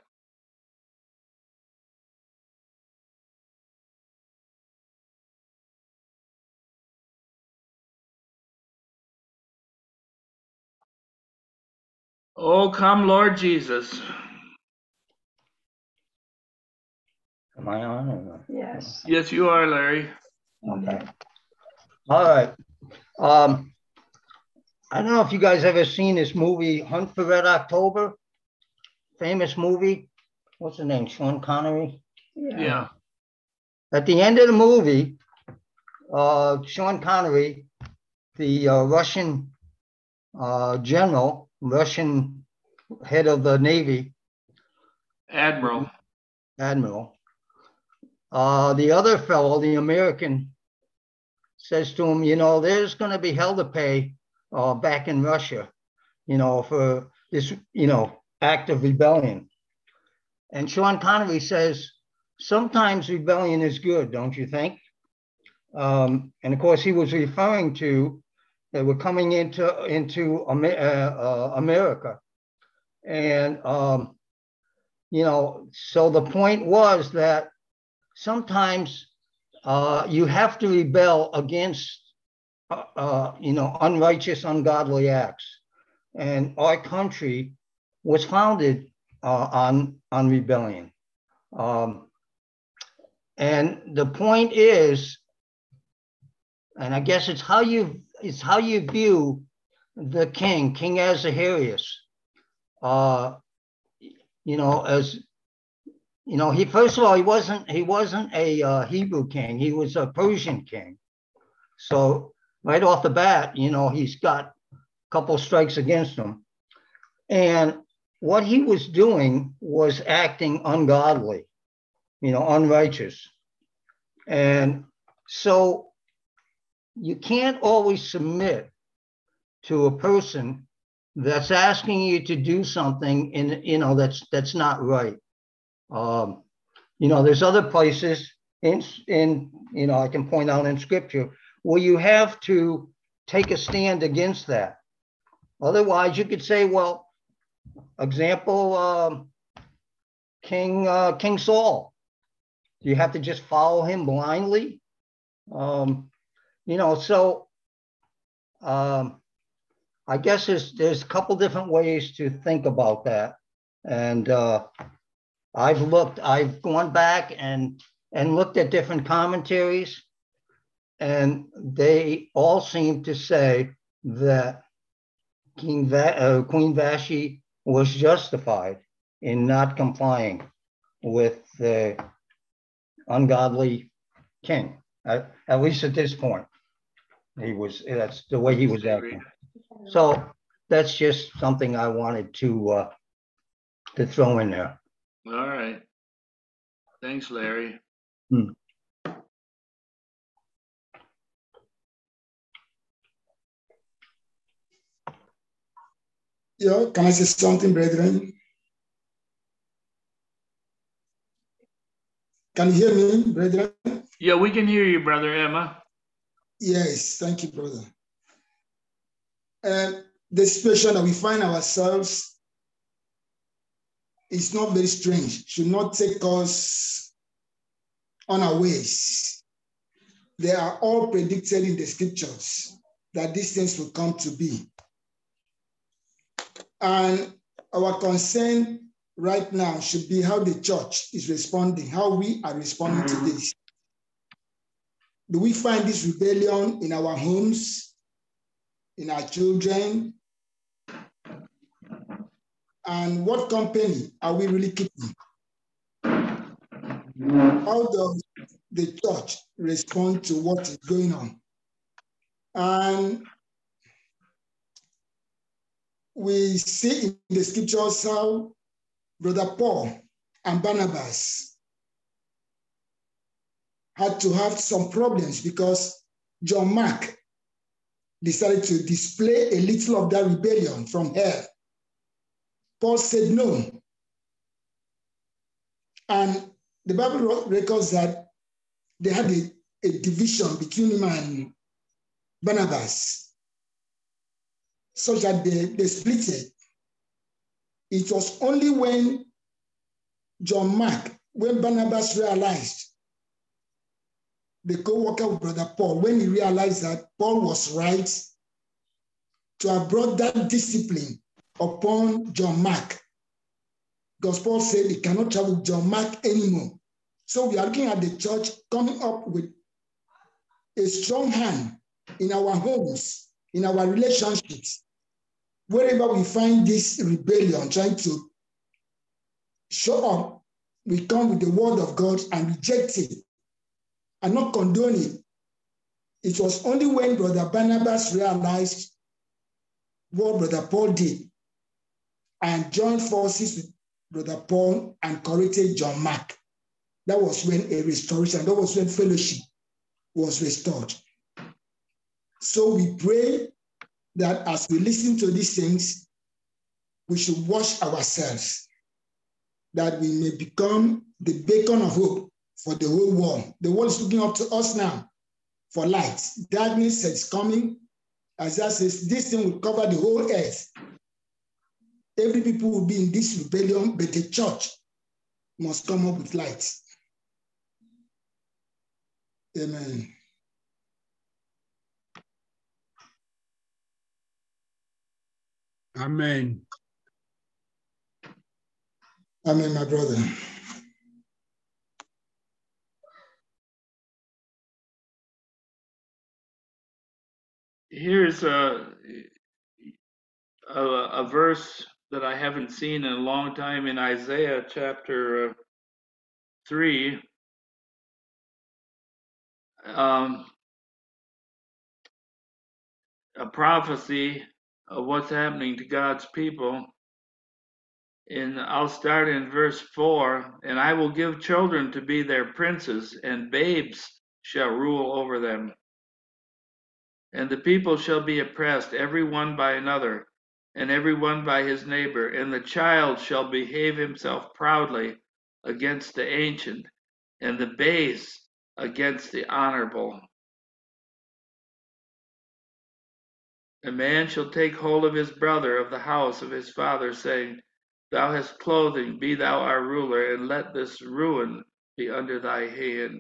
Oh, come, Lord Jesus. Am I on or not? Yes. Yes, you are, Larry. Okay. All right. Um, I don't know if you guys ever seen this movie, Hunt for Red October, famous movie. What's the name? Sean Connery? Yeah. Yeah. At the end of the movie, uh, Sean Connery, the uh, Russian uh, general, Russian head of the Navy, Admiral. Admiral, uh, the other fellow, the American, says to him, you know, there's going to be hell to pay uh, back in Russia, you know, for this, you know, act of rebellion. And Sean Connery says, sometimes rebellion is good, don't you think? Um, and of course, he was referring to that we're coming into, into uh, uh, America. And, um, you know, so the point was that sometimes uh, you have to rebel against, uh, uh, you know, unrighteous, ungodly acts. And our country was founded uh, on, on rebellion. Um, and the point is, and I guess it's how you, it's how you view the king, King Ahasuerus. Uh, you know, as you know, he first of all, he wasn't he wasn't a uh, Hebrew king. He was a Persian king. So right off the bat, you know, he's got a couple strikes against him. And what he was doing was acting ungodly, you know, unrighteous. And so you can't always submit to a person that's asking you to do something in, you know, that's that's not right. Um, you know, there's other places in, in, you know, I can point out in scripture where you have to take a stand against that. Otherwise, you could say, well, example, um, King uh, King Saul. Do you have to just follow him blindly? Um, you know, so um, I guess there's there's a couple different ways to think about that, and uh, I've looked, I've gone back and and looked at different commentaries, and they all seem to say that King Va- uh, Queen Vashti was justified in not complying with the ungodly king. At, at least at this point, he was. That's the way he was acting. So that's just something I wanted to uh, to throw in there. All right. Thanks, Larry. Hmm. Yeah, can I say something, brethren? Can you hear me, brethren? Yeah, we can hear you, Brother Emma. Yes, thank you, brother. And the situation that we find ourselves is not very strange, should not take us unawares. They are all predicted in the scriptures that these things will come to be. And our concern right now should be how the church is responding, how we are responding to this. Do we find this rebellion in our homes, in our children? And what company are we really keeping? How does the church respond to what is going on? And we see in the scriptures how Brother Paul and Barnabas had to have some problems because John Mark decided to display a little of that rebellion from hell. Paul said no. And the Bible records that they had a, a division between him and Barnabas, such that they, they split it. It was only when John Mark, when Barnabas realized, the co-worker with Brother Paul, when he realized that Paul was right to have brought that discipline upon John Mark, because Paul said he cannot travel with John Mark anymore. So we are looking at the church coming up with a strong hand in our homes, in our relationships. Wherever we find this rebellion trying to show up, we come with the word of God and reject it and not condone it. It was only when Brother Barnabas realized what Brother Paul did and joined forces with Brother Paul and corrected John Mark. That was when a restoration, that was when fellowship was restored. So we pray that as we listen to these things, we should wash ourselves, that we may become the beacon of hope for the whole world. The world is looking up to us now for light. Darkness is coming. Isaiah says, this thing will cover the whole earth. Every people will be in this rebellion, but the church must come up with light. Amen. Amen. Amen, my brother. Here's a, a, a verse that I haven't seen in a long time in Isaiah chapter uh, three. Um, a prophecy of what's happening to God's people. And I'll start in verse four. And I will give children to be their princes, and babes shall rule over them. And the people shall be oppressed, every one by another, and every one by his neighbor. And the child shall behave himself proudly against the ancient, and the base against the honorable. A man shall take hold of his brother of the house of his father, saying, Thou hast clothing, be thou our ruler, and let this ruin be under thy hand.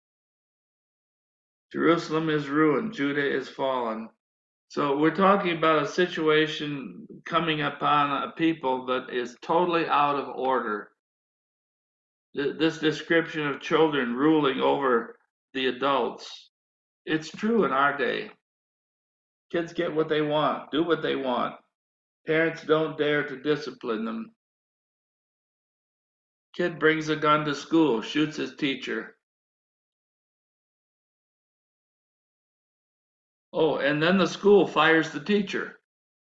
Jerusalem is ruined, Judah is fallen. So we're talking about a situation coming upon a people that is totally out of order. This description of children ruling over the adults, it's true in our day. Kids get what they want, do what they want. Parents don't dare to discipline them. Kid brings a gun to school, shoots his teacher. Oh, and then the school fires the teacher.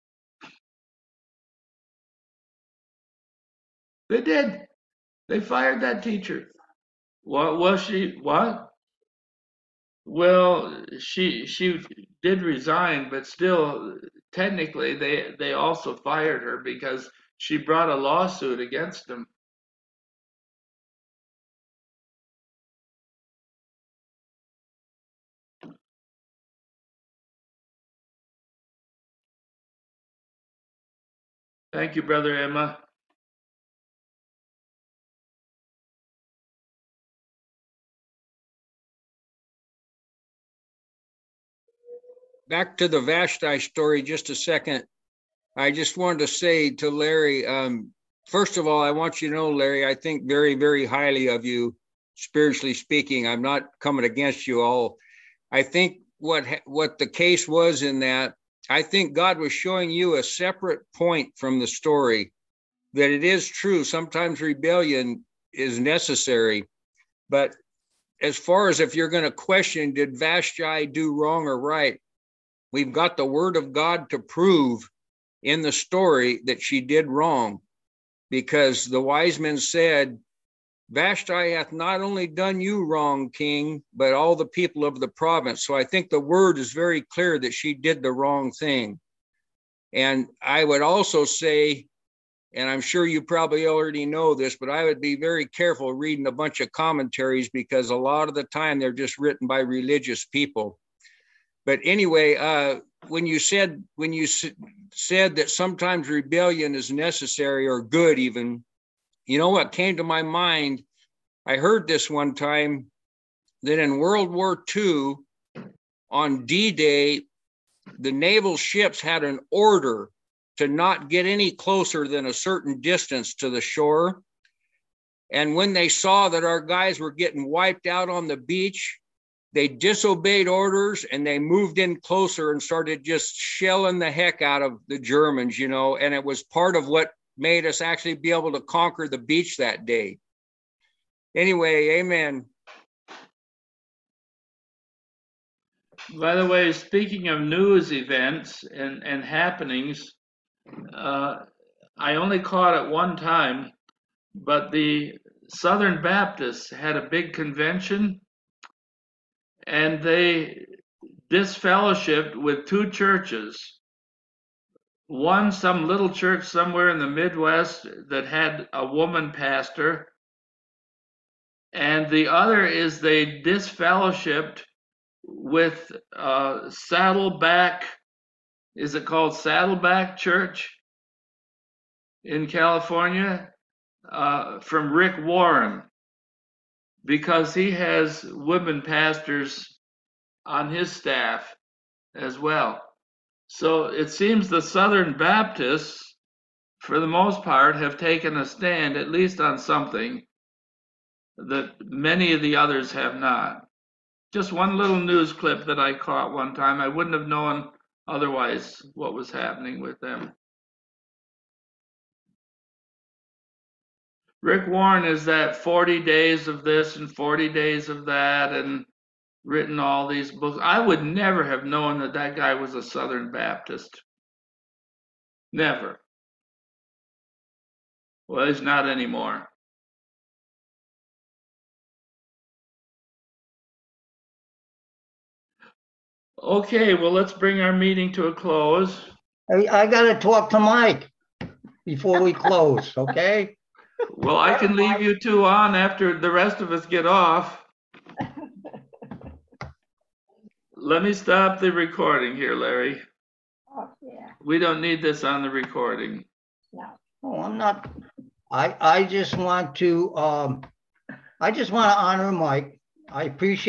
They did. They fired that teacher. What was she? What? Well, she she did resign, but still, technically, they they also fired her because she brought a lawsuit against them. Thank you, Brother Emma. Back to the Vashti story just a second. I just wanted to say to Larry, um, first of all, I want you to know, Larry, I think very, very highly of you, spiritually speaking. I'm not coming against you all. I think what what the case was in that, I think God was showing you a separate point from the story, that it is true. Sometimes rebellion is necessary. But as far as if you're going to question, did Vashti do wrong or right? We've got the word of God to prove in the story that she did wrong, because the wise men said, Vashti hath not only done you wrong, king, but all the people of the province. So I think the word is very clear that she did the wrong thing. And I would also say, and I'm sure you probably already know this, but I would be very careful reading a bunch of commentaries, because a lot of the time they're just written by religious people. But anyway, uh, when you said when you s- said that sometimes rebellion is necessary or good even, you know what came to my mind? I heard this one time, that in World War Two, on D-Day, the naval ships had an order to not get any closer than a certain distance to the shore. And when they saw that our guys were getting wiped out on the beach, they disobeyed orders and they moved in closer and started just shelling the heck out of the Germans, you know, and it was part of what made us actually be able to conquer the beach that day. Anyway, amen. By the way, speaking of news events and, and happenings, uh, I only caught it one time, but the Southern Baptists had a big convention, and they disfellowshipped with two churches. One, some little church somewhere in the Midwest that had a woman pastor, and the other is they disfellowshipped with uh, Saddleback. Is it called Saddleback Church in California? Uh, from Rick Warren, because he has women pastors on his staff as well. So it seems the Southern Baptists, for the most part, have taken a stand, at least on something, that many of the others have not. Just one little news clip that I caught one time. I wouldn't have known otherwise what was happening with them. Rick Warren is that forty days of this and forty days of that, and written all these books. I would never have known that that guy was a Southern Baptist. Never. Well, he's not anymore. Okay, well, let's bring our meeting to a close. I, I gotta talk to Mike before we close, okay? Well, I can leave you two on after the rest of us get off. Let me stop the recording here, Larry. We don't need this on the recording. Oh, I'm not, I, I just want to, um, I just want to honor Mike. I appreciate